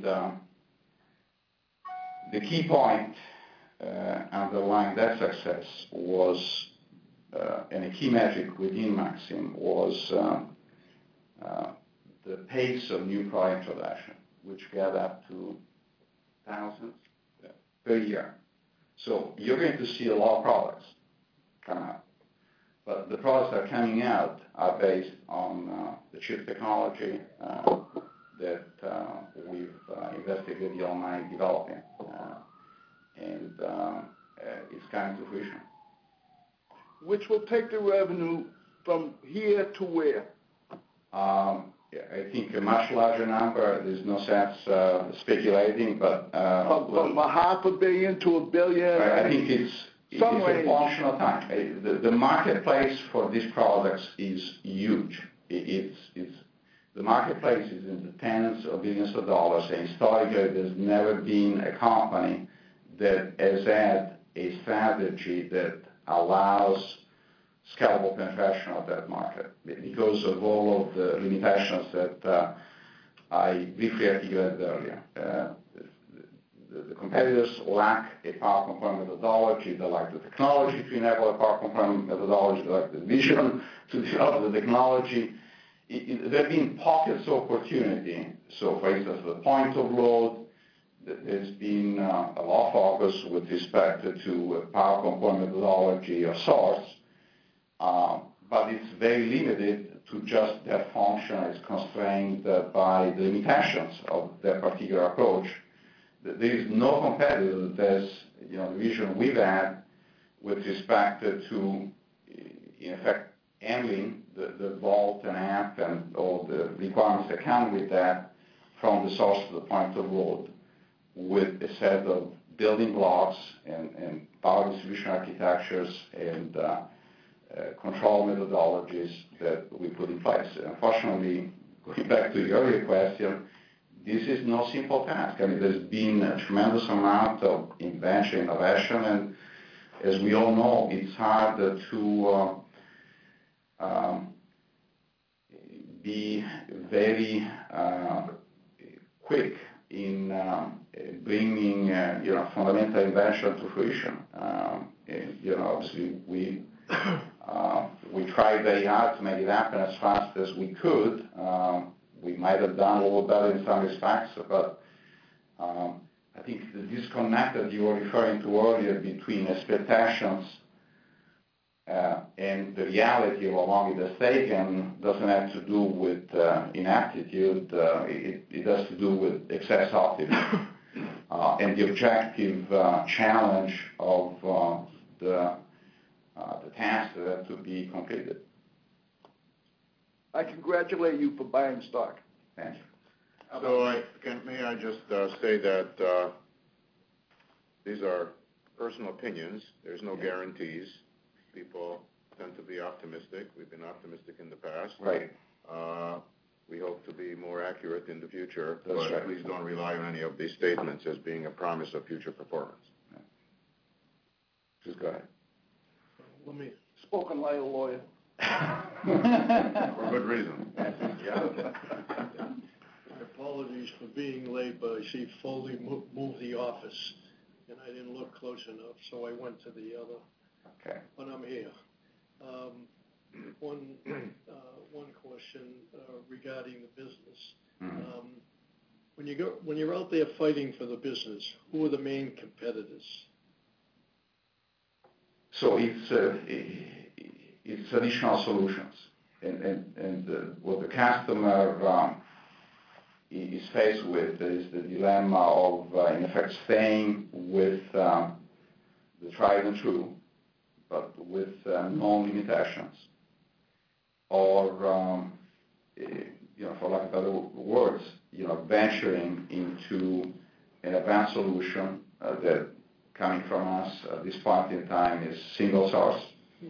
the key point underlying that success was, and a key metric within Maxim was the pace of new product introduction, which got up to thousands per year. So you're going to see a lot of products come out. But the products that are coming out are based on the chip technology that we've invested a deal of money developing. And it's coming to fruition. Which will take the revenue from here to where? I think a much larger number. There's no sense speculating, but from $500 million to $1 billion. I think it's a function of time. The marketplace for these products is huge. The marketplace is in the tens of billions of dollars, and historically there's never been a company that has had a strategy that allows scalable penetration of that market because of all of the limitations that I briefly articulated earlier. The competitors lack a power component methodology. They lack the technology to enable a power component methodology. They lack the vision to develop the technology. There have been pockets of opportunity. So, for instance, the point of load, there's been a lot of focus with respect to power component methodology of sorts, but it's very limited to just that function. It's constrained by the limitations of that particular approach. There is no competitor that has the vision we've had with respect to, in effect, handling the volt and amp and all the requirements that come with that from the source to the point of load with a set of building blocks and power distribution architectures and control methodologies that we put in place. Unfortunately, going back to your earlier question, this is no simple task. I mean, there's been a tremendous amount of invention, innovation, and as we all know, it's hard to be very quick in bringing fundamental invention to fruition. Obviously, we tried very hard to make it happen as fast as we could. We might have done a little better in some respects, but I think the disconnect that you were referring to earlier between expectations and the reality of how long it has taken doesn't have to do with inaptitude. It has to do with excess optimism and the objective challenge of the tasks that have to be completed. I congratulate you for buying stock. Thank you. So may I just say that these are personal opinions. There's no guarantees. People tend to be optimistic. We've been optimistic in the past. Right. We hope to be more accurate in the future. That's but right. Please don't rely on any of these statements as being a promise of future performance. Yeah. Just go ahead. Spoken like a lawyer. For good reason. Apologies for being late, but I see Foley moved the office, and I didn't look close enough, so I went to the other. Okay. But I'm here. One question regarding the business. Mm-hmm. When you're out there fighting for the business, who are the main competitors? So it's additional solutions, and what the customer is faced with is the dilemma of, in effect, staying with the tried and true, but with known limitations, or, for lack of better words, venturing into an advanced solution that, coming from us at this point in time, is single source.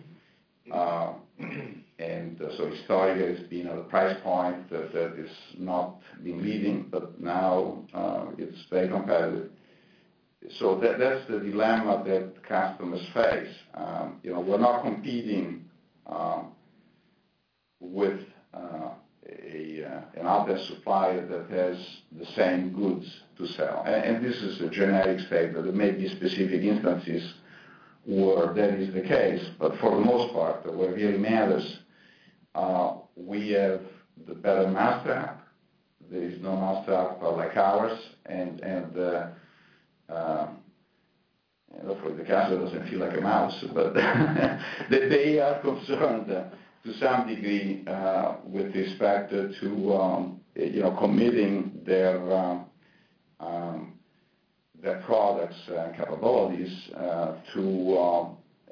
And so historically it's been at a price point that is not been leading, but now it's very competitive. So that's the dilemma that customers face. We're not competing with an outlet supplier that has the same goods to sell. And this is a generic statement. There may be specific instances where that is the case, but for the most part, where it really matters, we have the better mousetrap. There is no mousetrap like ours, and hopefully the customer doesn't feel like a mouse, but they are concerned to some degree with respect to committing their products and capabilities to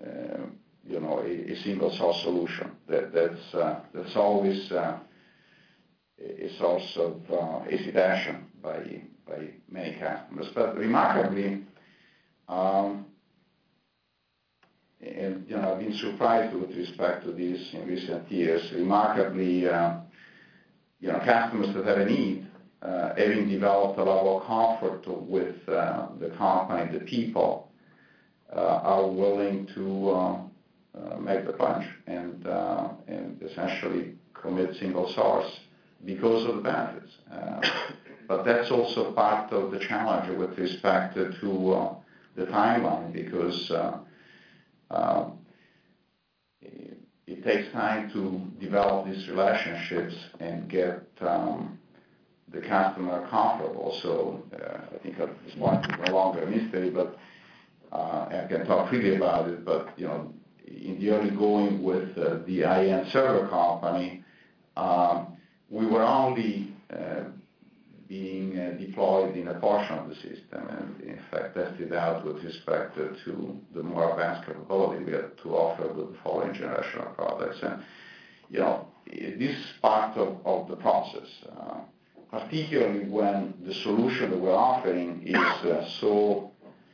a single source solution. That's always a source of hesitation by many customers. But remarkably, and I've been surprised with respect to this in recent years. Remarkably, customers that have a need, having developed a level of comfort with the company, the people, are willing to make the plunge and essentially commit single source because of the benefits. But that's also part of the challenge with respect to the timeline, because it takes time to develop these relationships and get the customer comfortable. So I think at this point it's no longer a mystery, but I can talk freely about it. But in the early going with the IN server company, we were only being deployed in a portion of the system, and in fact tested out with respect to the more advanced capability we had to offer with the following generation of products. And this is part of the process, particularly when the solution that we're offering is so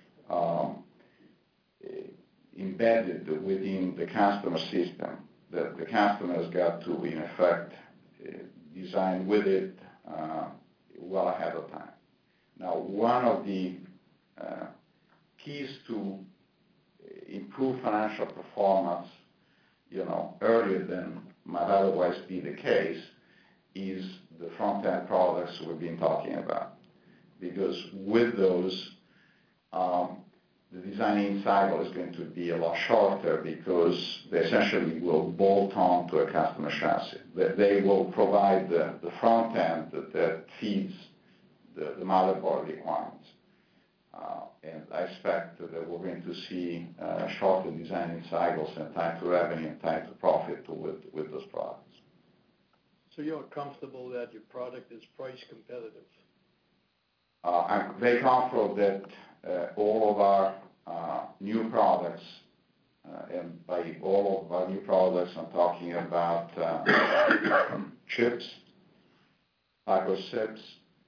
embedded within the customer system that the customer has got to, in effect, design with it well ahead of time. Now, one of the keys to improve financial performance, earlier than might otherwise be the case, is the front-end products we've been talking about. Because with those, the designing cycle is going to be a lot shorter, because they essentially will bolt on to a customer chassis. They will provide the front end that feeds the motherboard requirements. And I expect that we're going to see shorter designing cycles and time to revenue and time to profit with those products. So you're comfortable that your product is price competitive? I'm very comfortable that all of our new products, and by all of our new products, I'm talking about chips, microchips,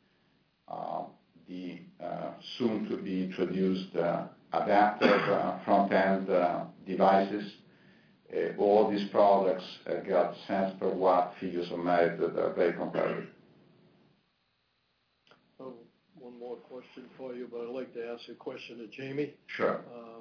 the soon-to-be introduced adaptive front-end devices. All these products got cents per watt figures of merit that are very competitive. One more question for you, but I'd like to ask a question to Jamie. Sure.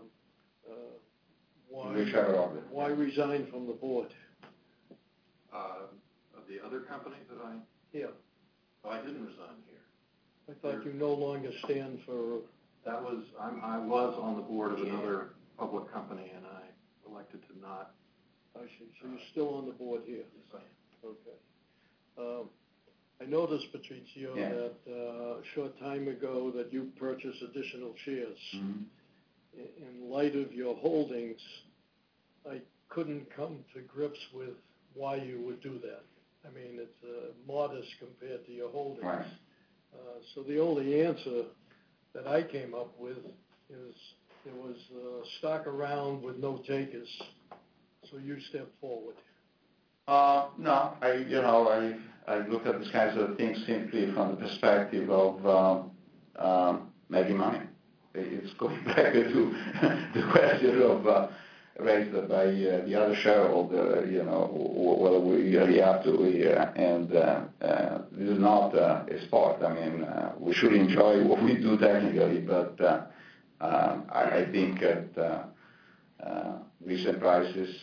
Why resign from the board? Of the other company that I... Yeah. Well, I didn't resign here. I thought you no longer stand for... I was on the board of another public company, and I elected to not. I see. So you're still on the board here? Yes, I am. Okay. I noticed, Patrizio, that a short time ago that you purchased additional shares. Mm-hmm. In light of your holdings, I couldn't come to grips with why you would do that. I mean, it's modest compared to your holdings. Right. So the only answer that I came up with is there was stock around with no takers, so you stepped forward. No, I look at these kinds of things simply from the perspective of making money. It's going back to the question of raised by the other shareholder, whether we really have to. And this is not a sport. I mean, we should enjoy what we do technically, but I think at recent prices,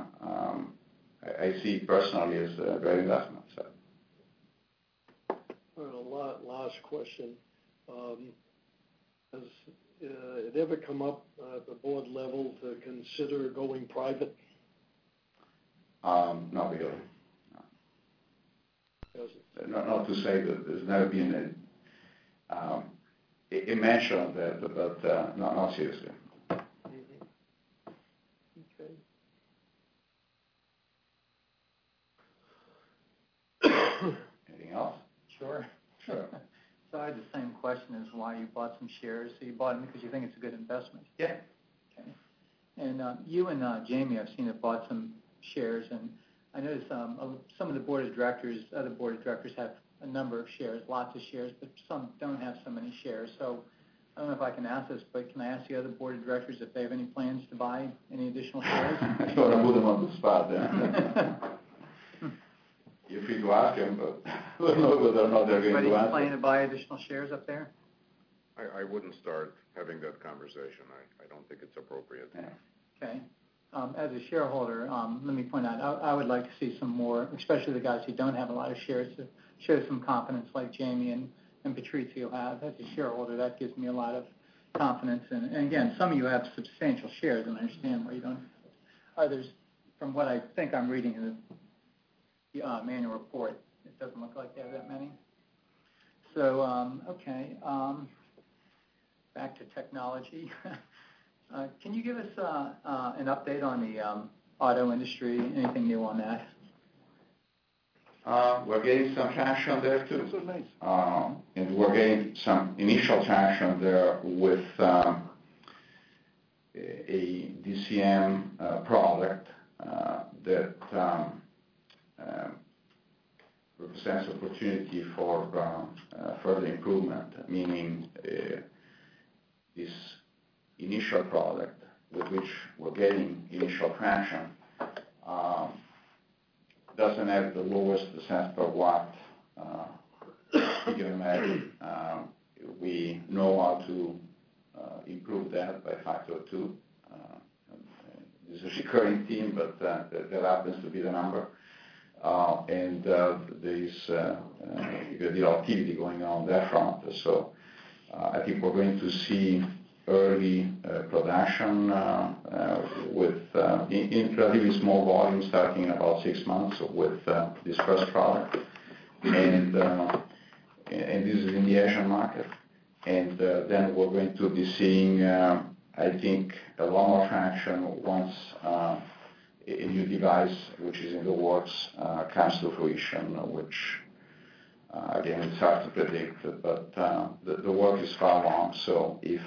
I see it personally as a great investment. So. Last question. Has it ever come up at the board level to consider going private? Not really. No. Not to say that there's never been a mention of that, but not seriously. Mm-hmm. Okay. Anything else? Sure. So I had the same question as why you bought some shares. So you bought them because you think it's a good investment? Yeah. Okay. And you and Jamie, I've seen, have bought some shares, and I noticed some of the board of directors, other board of directors have a number of shares, lots of shares, but some don't have so many shares. So I don't know if I can ask this, but can I ask the other board of directors if they have any plans to buy any additional shares? I don't want to put them on the spot there. You're free to ask them, but I don't know whether or not they're going to answer. Are you planning to buy additional shares up there? I wouldn't start having that conversation. I don't think it's appropriate. Okay. As a shareholder, let me point out, I would like to see some more, especially the guys who don't have a lot of shares, to show some confidence like Jamie and Patrizio have. As a shareholder, that gives me a lot of confidence. And again, some of you have substantial shares, and I understand why you don't. Others, from what I think I'm reading in the annual report, it doesn't look like they have that many. So, okay, back to technology. Can you give us an update on the auto industry? Anything new on that? We're getting some traction there too. So nice. And we're getting some initial traction there with a DCM product that represents opportunity for further improvement, meaning this initial product with which we're getting initial traction doesn't have the lowest cents per watt you can imagine. We know how to improve that by factor of 2. This is a recurring theme, but that happens to be the number. And there's a good deal of activity going on that front. So I think we're going to see early production with in relatively small volumes starting in about 6 months with this first product. And this is in the Asian market. And then we're going to be seeing, I think, a lot more traction once a new device, which is in the works, comes to fruition, which, again, it's hard to predict, but the work is far along. So if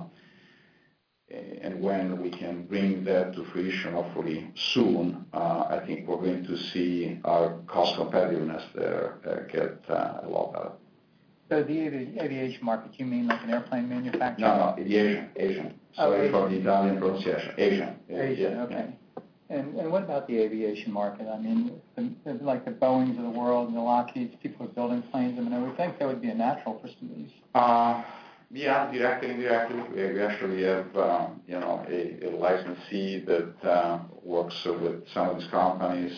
and when we can bring that to fruition, hopefully soon, I think we're going to see our cost competitiveness there get a lot better. So the aviation market, you mean like an airplane manufacturer? No, the Asian. Sorry for the Italian pronunciation. Asian. Asian, okay. And what about the aviation market? I mean, like the Boeings of the world and the Lockheeds, people are building planes. I mean, I would think that would be a natural for some of these. Yeah, directly and indirectly. We actually have, a licensee that works with some of these companies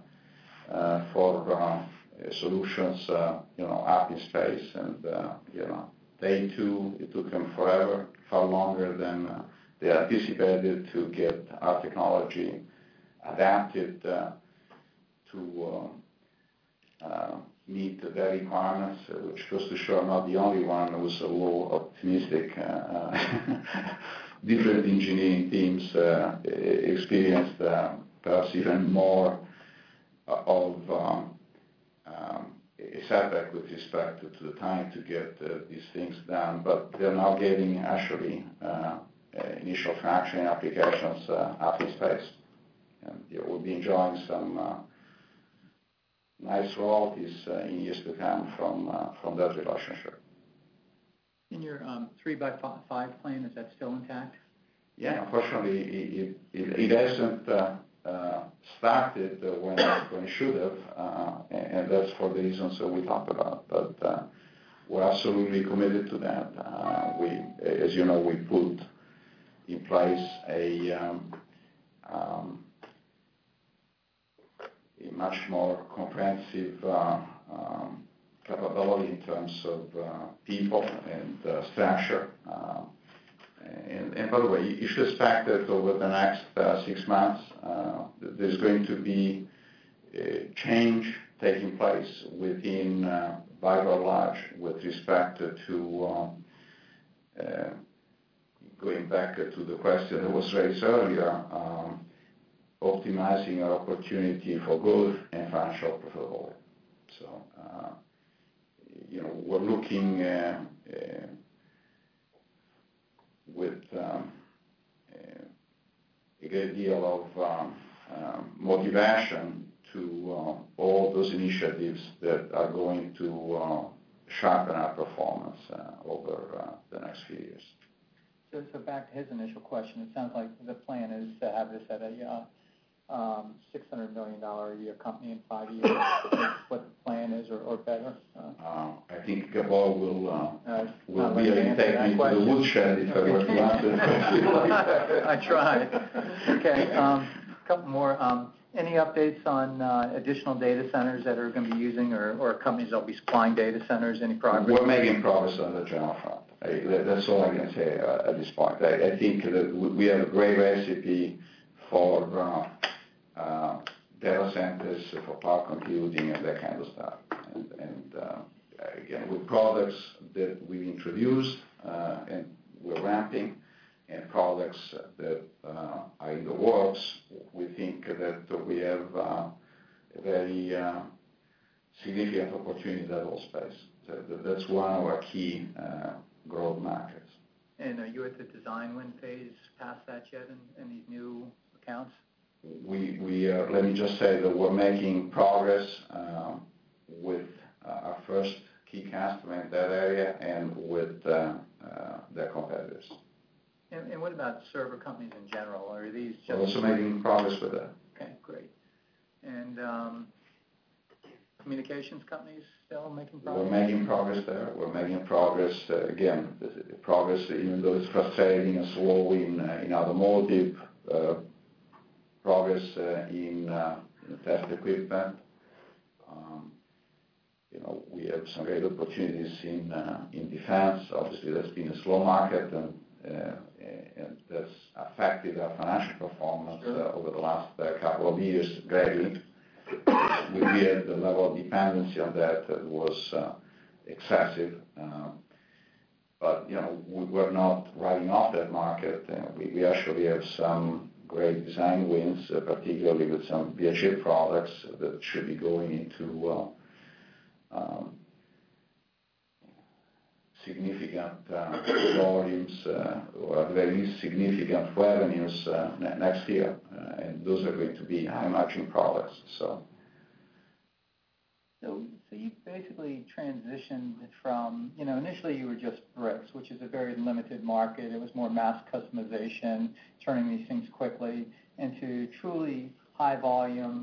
for solutions, up in space. And, they too, it took them forever, far longer than they anticipated to get our technology adapted to meet their requirements, which goes to show I'm not the only one who's a little optimistic. Different engineering teams experienced perhaps even more of a setback with respect to the time to get these things done, but they're now getting actually initial traction applications up in space. And we'll be enjoying some nice royalties in years to come from that relationship. In your 3x5 plane, is that still intact? Yeah, unfortunately, it hasn't started when it should have, and that's for the reasons that we talked about. But we're absolutely committed to that. As you know, we put in place a much more comprehensive capability in terms of people and structure. And by the way, you should expect that over the next 6 months, there's going to be a change taking place within Vicor Large with respect to going back to the question that was raised earlier, optimizing our opportunity for growth and financial profitability. So, we're looking with a great deal of motivation to all those initiatives that are going to sharpen our performance over the next few years. So back to his initial question, it sounds like the plan is to have this at a $600 million a year company in 5 years? What the plan is, or better? I think Gabor will not be letting me able to answer take that me to the question. woodshed if I were to answer a question like that. I tried. Okay, a couple more. Any updates on additional data centers that are going to be using, or companies that will be supplying data centers? Any progress? We're making progress on the general front. That's all I can say at this point. I think that we have a great recipe for data centers, for power computing, and that kind of stuff. And again, with products that we introduced and we're ramping, and products that are in the works, we think that we have a very significant opportunity in that whole space. So that's one of our key growth markets. And are you at the design win phase past that yet in these new accounts? Let me just say that we're making progress with our first key customer in that area and with their competitors. And what about server companies in general? Are these just... We're also making progress with that. Okay, great. And communications companies still making progress? We're making progress there. We're making progress, again, progress, even though it's frustrating and slow in automotive, progress in test equipment. We have some great opportunities in defense. Obviously, that's been a slow market, and that's affected our financial performance over the last couple of years greatly. We had the level of dependency on that was excessive. But, we're not writing off that market. We actually have some great design wins, particularly with some VHF products that should be going into significant volumes or at very least significant revenues next year. And those are going to be high-margin products. So you basically transitioned from, initially you were just bricks, which is a very limited market. It was more mass customization, turning these things quickly, into truly high volume,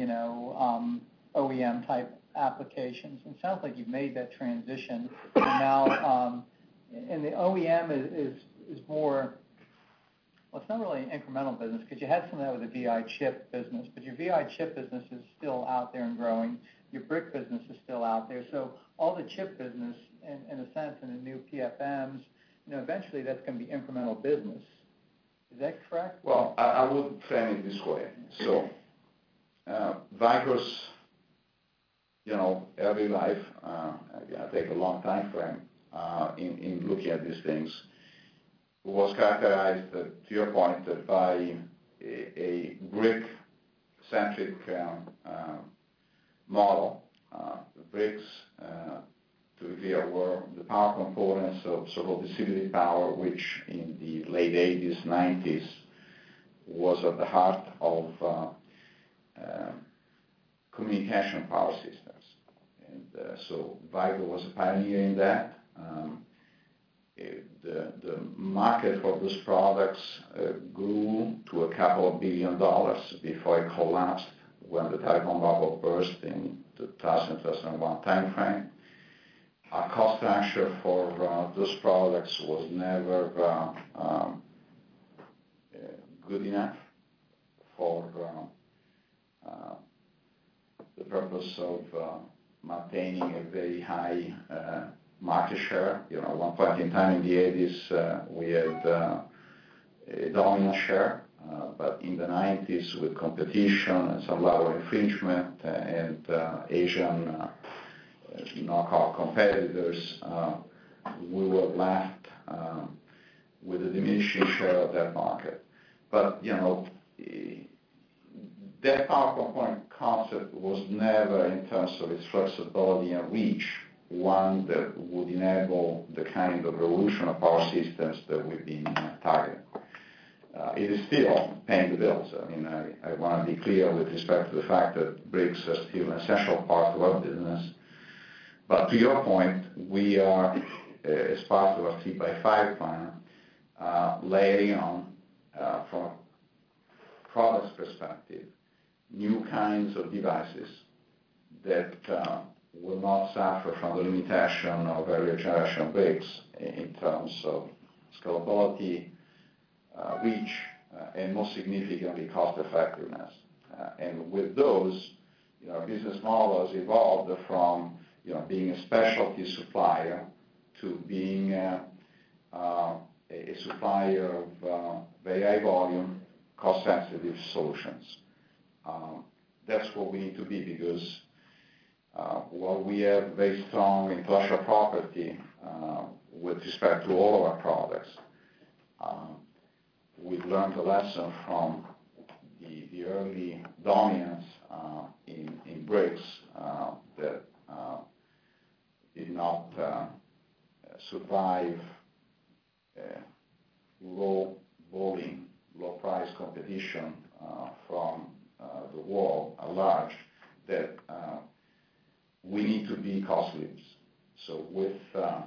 OEM type applications. And it sounds like you've made that transition. And now, and the OEM is more, well, it's not really an incremental business because you had some of that with the VI chip business, but your VI chip business is still out there and growing. Your brick business is still out there. So all the chip business, in a sense, in the new PFMs, eventually that's going to be incremental business. Is that correct? Well, I would frame it this way. So Vicor's, early life, I take a long time frame in looking at these things, was characterized, to your point, by a brick-centric model. Bricks, to be clear, were the power components of so-called distributed power, which in the late 80s, 90s was at the heart of communication power systems. And so Vicor was a pioneer in that. The market for those products grew to a couple of $2 billion before it collapsed when the telecom bubble burst in the 2001 timeframe. Our cost structure for those products was never good enough for the purpose of maintaining a very high market share. At one point in time in the 80s, we had a dominant share, but in the 90s, with competition and some level of infringement and Asian knockoff competitors, we were left with a diminishing share of that market. But, that power component concept was never, in terms of its flexibility and reach, one that would enable the kind of revolution of power systems that we've been targeting. It is still paying the bills. I mean, I want to be clear with respect to the fact that bricks are still an essential part of our business. But to your point, we are, as part of our 3x5 plan, layering on, from a products perspective, new kinds of devices that will not suffer from the limitation of earlier generation bricks in terms of scalability, reach, and most significantly, cost effectiveness. And with those, our business model has evolved from being a specialty supplier to being a supplier of very high volume, cost-sensitive solutions. That's what we need to be, because while we have very strong intellectual property with respect to all of our products, we've learned a lesson from the early dominance in bricks that did not survive low volume, low price competition from the world at large, that we need to be cost leaders. So with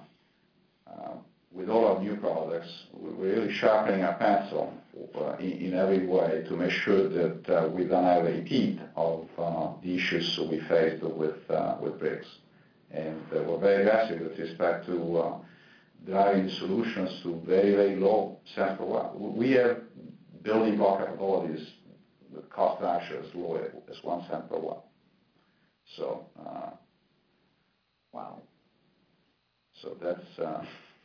all our new products, we're really sharpening our pencil in every way to make sure that we don't have a repeat of the issues we faced with bricks. And we're very aggressive with respect to driving solutions to very, very low cents per watt. We have building block capabilities with cost structure as low as 1 cent per watt. So, wow. So that's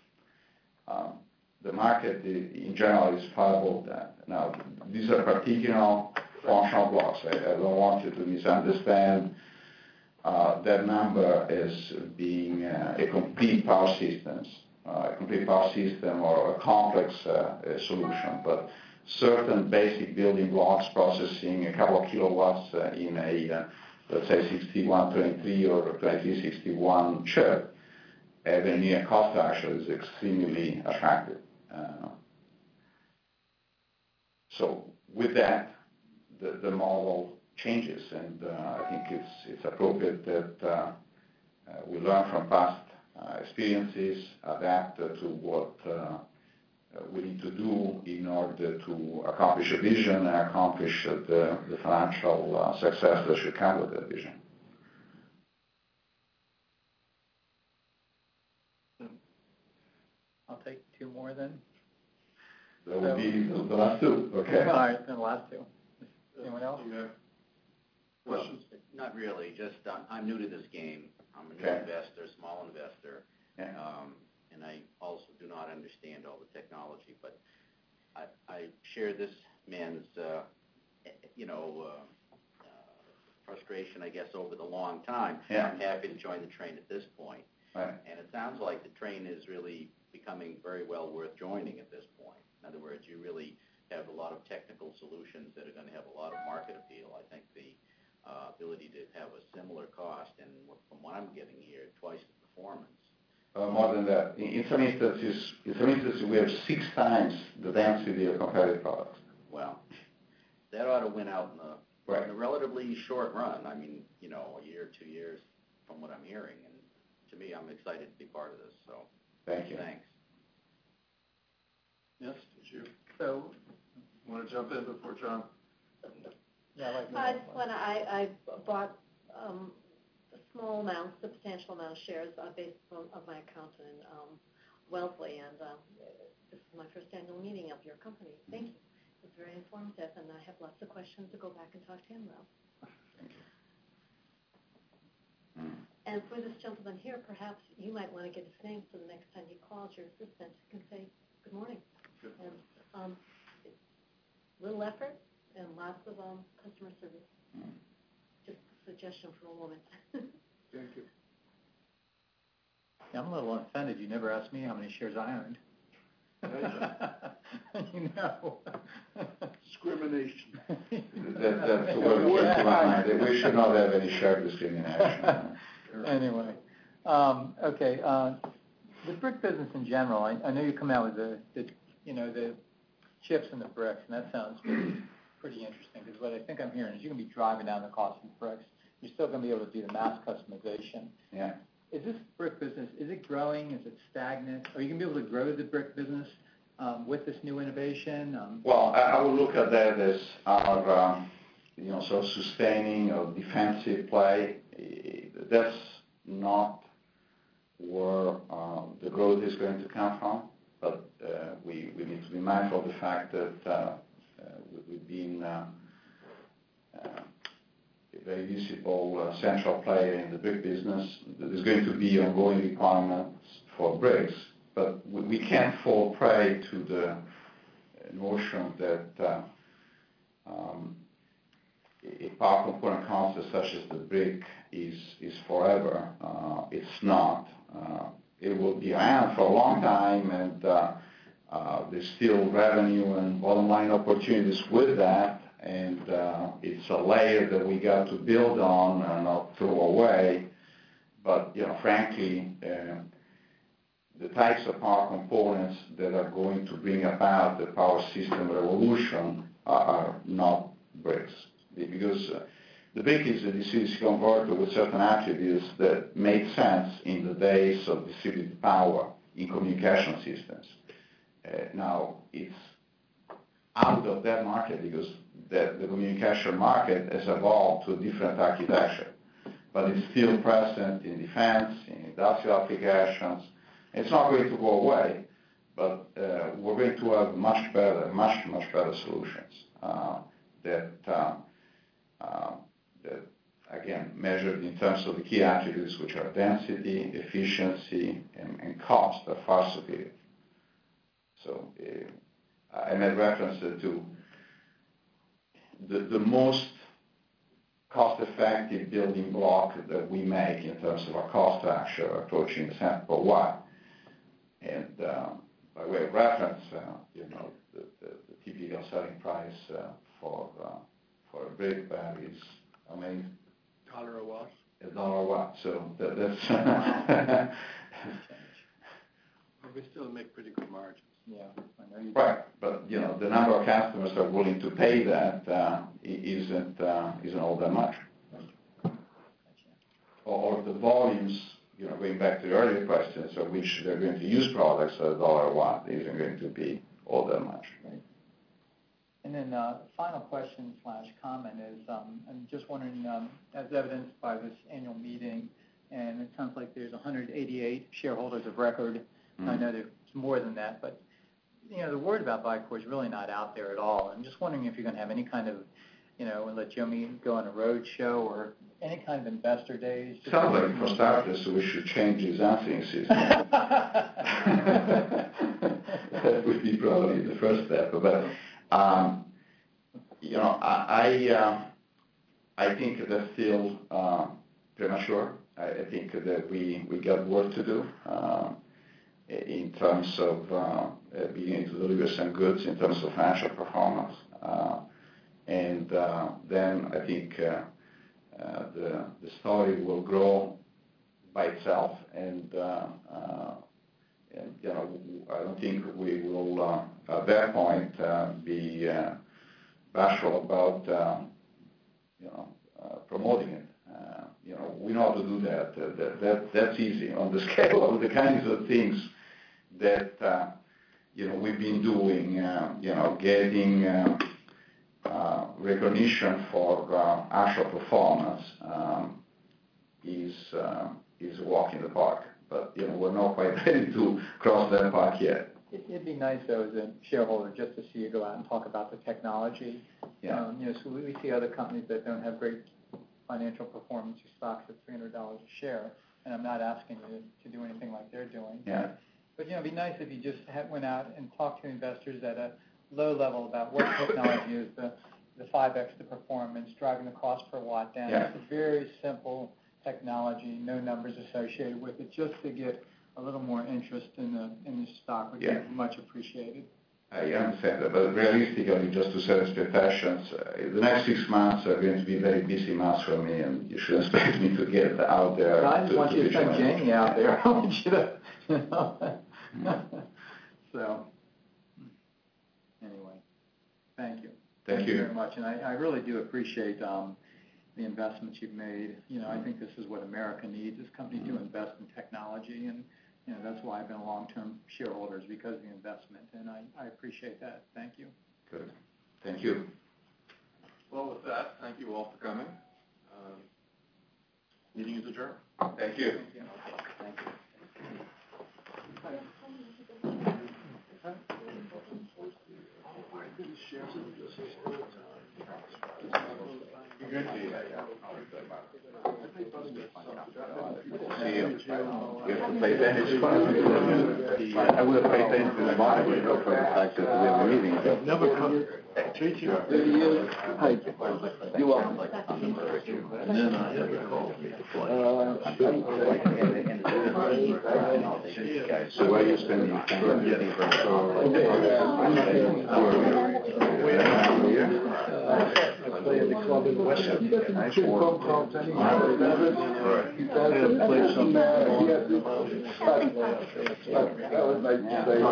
the market in general is far above that. Now, these are particular functional blocks. I don't want you to misunderstand that number as being a complete power system or a complex solution, but certain basic building blocks processing a couple of kilowatts in a, let's say, 6123 or 2361 chip, having a cost structure is extremely attractive. So with that, the model changes, and I think it's appropriate that we learn from past experiences, adapt to what we need to do in order to accomplish a vision and accomplish the financial success that should come with that vision. I'll take two more then. That would be the last two. Okay. All right, then the last two. Anyone else? Well, not really. Just I'm new to this game. I'm a new investor, small investor, and I also do not understand all the technology. But I share this man's, frustration, I guess, over the long time. Yeah. I'm happy to join the train at this point. Right. And it sounds like the train is really becoming very well worth joining at this point. In other words, you really have a lot of technical solutions that are going to have a lot of market appeal. I think the ability to have a similar cost, and from what I'm getting here, twice the performance. More than that. In some instances, we have 6 times the density of competitive products. Well, that ought to win out in a relatively short run. I mean, a year, 2 years, from what I'm hearing. And to me, I'm excited to be part of this. So, thank you. Thanks. Yes, did you So, want to jump in before John? yeah, I like I just want to, I bought a small amount, substantial amount of shares based on of my account in Wellesley, and this is my first annual meeting of your company. Thank you. It was very informative, and I have lots of questions to go back and talk to him about. Thank you. And for this gentleman here, perhaps you might want to get his name so the next time he calls your assistant can say, good morning. Good. And little effort and lots of customer service. Just a suggestion from a woman. Thank you. Yeah, I'm a little offended. You never asked me how many shares I owned. Discrimination. That's what we keep in mind. We should not have any share discrimination. Anyway, okay. The brick business in general, I know you come out with the chips and the bricks, and that sounds pretty interesting, because what I think I'm hearing is you're going to be driving down the cost of the bricks. You're still going to be able to do the mass customization. Yeah. Is this brick business, is it growing? Is it stagnant? Are you going to be able to grow the brick business with this new innovation? Well, I would look at that as our sort of sustaining or defensive play. That's not where the growth is going to come from. But we need to be mindful of the fact that we've been a very visible central player in the brick business. There's going to be ongoing requirements for bricks, but we can't fall prey to the notion that a power component concept such as the brick is forever. It's not. It will be around for a long time, and there's still revenue and bottom line opportunities with that, and it's a layer that we got to build on and not throw away. But frankly, the types of power components that are going to bring about the power system revolution are not bricks, because the brick is a DC converter with certain attributes that made sense in the days of distributed power in communication systems. Now it's out of that market because the communication market has evolved to a different architecture, but it's still present in defense, in industrial applications. It's not going to go away, but we're going to have much better solutions that again, measured in terms of the key attributes, which are density, efficiency, and cost, are far superior. So I made reference to the most cost-effective building block that we make in terms of our cost structure, approaching the cent per watt. And by way of reference, the typical selling price for a brick varies, I mean, $1 a watt. $1 a watt. So that's We still make pretty good margins. Yeah, I know you right. But the number of customers that are willing to pay that isn't all that much. Or the volumes, going back to the earlier questions, of which they're going to use products at $1 a watt isn't going to be all that much. Right. And then final question / comment is, I'm just wondering, as evidenced by this annual meeting, and it sounds like there's 188 shareholders of record. Mm-hmm. I know there's more than that, but the word about Vicor is really not out there at all. I'm just wondering if you're going to have any kind of, let Jimmy go on a road show or any kind of investor days. Sounds like for starters, we should change his answering system. That would be probably the first step. But I think that's still premature. I think that we got work to do in terms of beginning to deliver some goods in terms of financial performance. And then I think the story will grow by itself. And I don't think we will at that point be bashful about promoting it. We know how to do that. That's easy on the scale of the kinds of things that we've been doing. Getting recognition for actual performance is a walk in the park. But we're not quite ready to cross that park yet. It'd be nice, though, as a shareholder, just to see you go out and talk about the technology. Yeah. So we see other companies that don't have great financial performance who stocks at $300 a share, and I'm not asking you to do anything like they're doing. Yeah. But it'd be nice if you just went out and talked to investors at a low level about what technology is the 5x the performance, driving the cost per watt down. Yeah. It's a very simple technology, no numbers associated with it, just to get a little more interest in the stock would be much appreciated. I understand that, but realistically, just to set expectations, the next 6 months are going to be very busy months for me, and you should expect me to get out there. I just want you to send Jamie out there. I want you to, So, anyway, thank you. Thank you very much, and I really do appreciate the investments you've made. I think this is what America needs, is companies to invest in technology, and that's why I've been a long-term shareholder, is because of the investment, and I appreciate that. Thank you. Good. Thank you. Well, with that, thank thank you all for coming. Meeting is adjourned. Thank you. Thank you. Good to see you. See you. You have to pay attention. I would have paid attention to the monitor, for the fact that we have a meeting. Never come, treat you. Hi. You're welcome. And then I had to call me to fly. So where are you spending your I play at the club in Westchester. Nice phone calls anyway. He doesn't play some that was nice to say.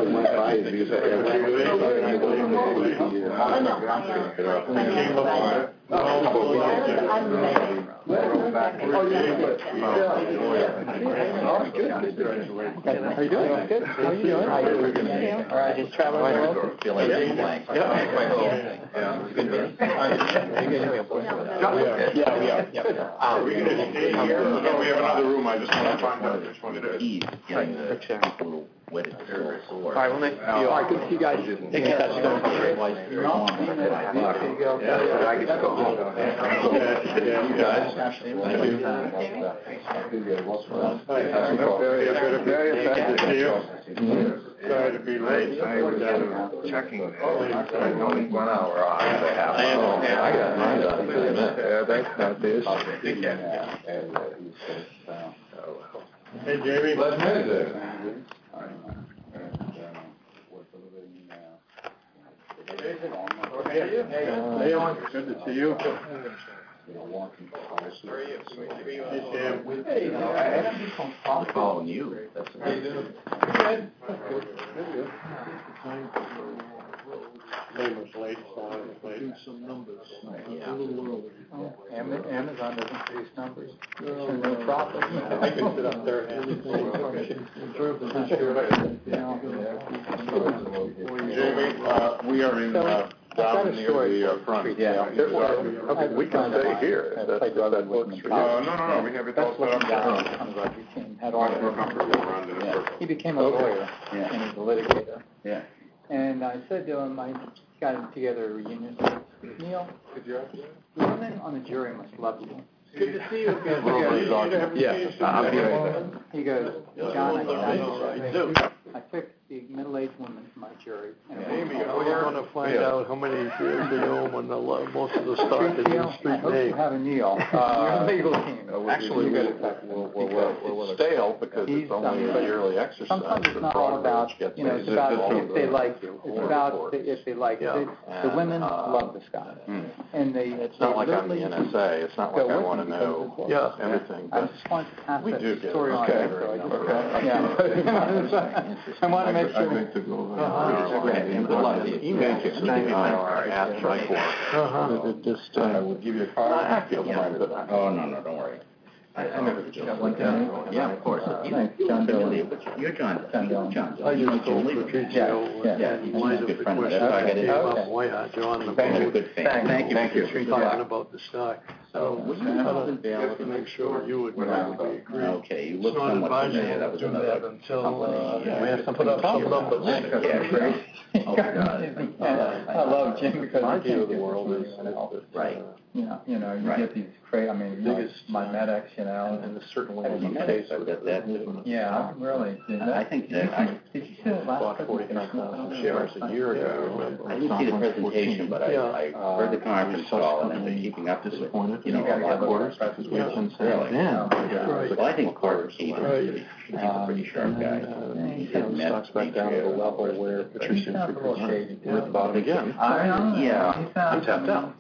How you doing? Good. How are you doing? All right, just traveling around. Feeling blank. We have another room. I just want to find out which one it is. Ease getting the little wetted sore. All right, well, nice to see you. All right, good to see you guys. Take care. Very effective to you. Sorry to be late. I was checking. Only 1 hour off. I got mine done. Yeah, that's not this. Hey, Jamie. Let's meet there. Hey, on. Good to see you. Hey, I'm calling you. That's amazing. Name was late, so I was late. Do some numbers. Yeah. A little early. Amazon doesn't produce numbers. No profit. I can sit up there and improve the Jamie, we are in down near the front. Yeah. Okay, we can stay here. That works for you. No. We have it all set up. I'm glad you came. Had We're all comfortable around in a circle. He became a lawyer, and he's a litigator. Yeah. And I said to him, I got him together a reunion. Neil, the women on the jury must love you. Good to see you again. He goes, John, I picked the middle-aged women for my jury. Amy, I want to find out how many shares they own when most of the stock is in I street hope you name. have a Neil. Your legal team. Actually, it's stale because it's only a yearly exercise. Sometimes it's not all about, it's about if they like you. It's about if they like you. The women love this guy. And it's not like I'm the NSA. It's not like I want to know everything. I just wanted to pass that story on. I want to make sure. I will give you a card. I feel fine, but Oh, no, don't worry. I never did. Yeah, of course. John Dillon. You're John. John. I used to go for Trizio. Yeah, he's a good friend. That's how I got into it. John, the Good fan. Thank you. talking about the stock. So, would you have been Just to make sure you would probably agree. Okay, you look It's not somewhat advisable familiar. That was to do another that until company. we have to put up some numbers. Yeah, great. Oh, God. I love Jim because My he view can't of the get world is Right. you Right. get these crazy, my MedX, and it's certainly I didn't the know case that, with but that yeah, really. I think that Did you see the last bought 45,000 shares a year ago. I didn't see the presentation, but I heard the conference call and I've been keeping up with it. Disappointed. You know, a lot quarters because we can say Really? then. Well, I think Clark Keith is he's a pretty sharp guy. He's had met Stocks back down to the level where Patricia Sounds a little shady. with bottom again. Yeah. I'm tapped out.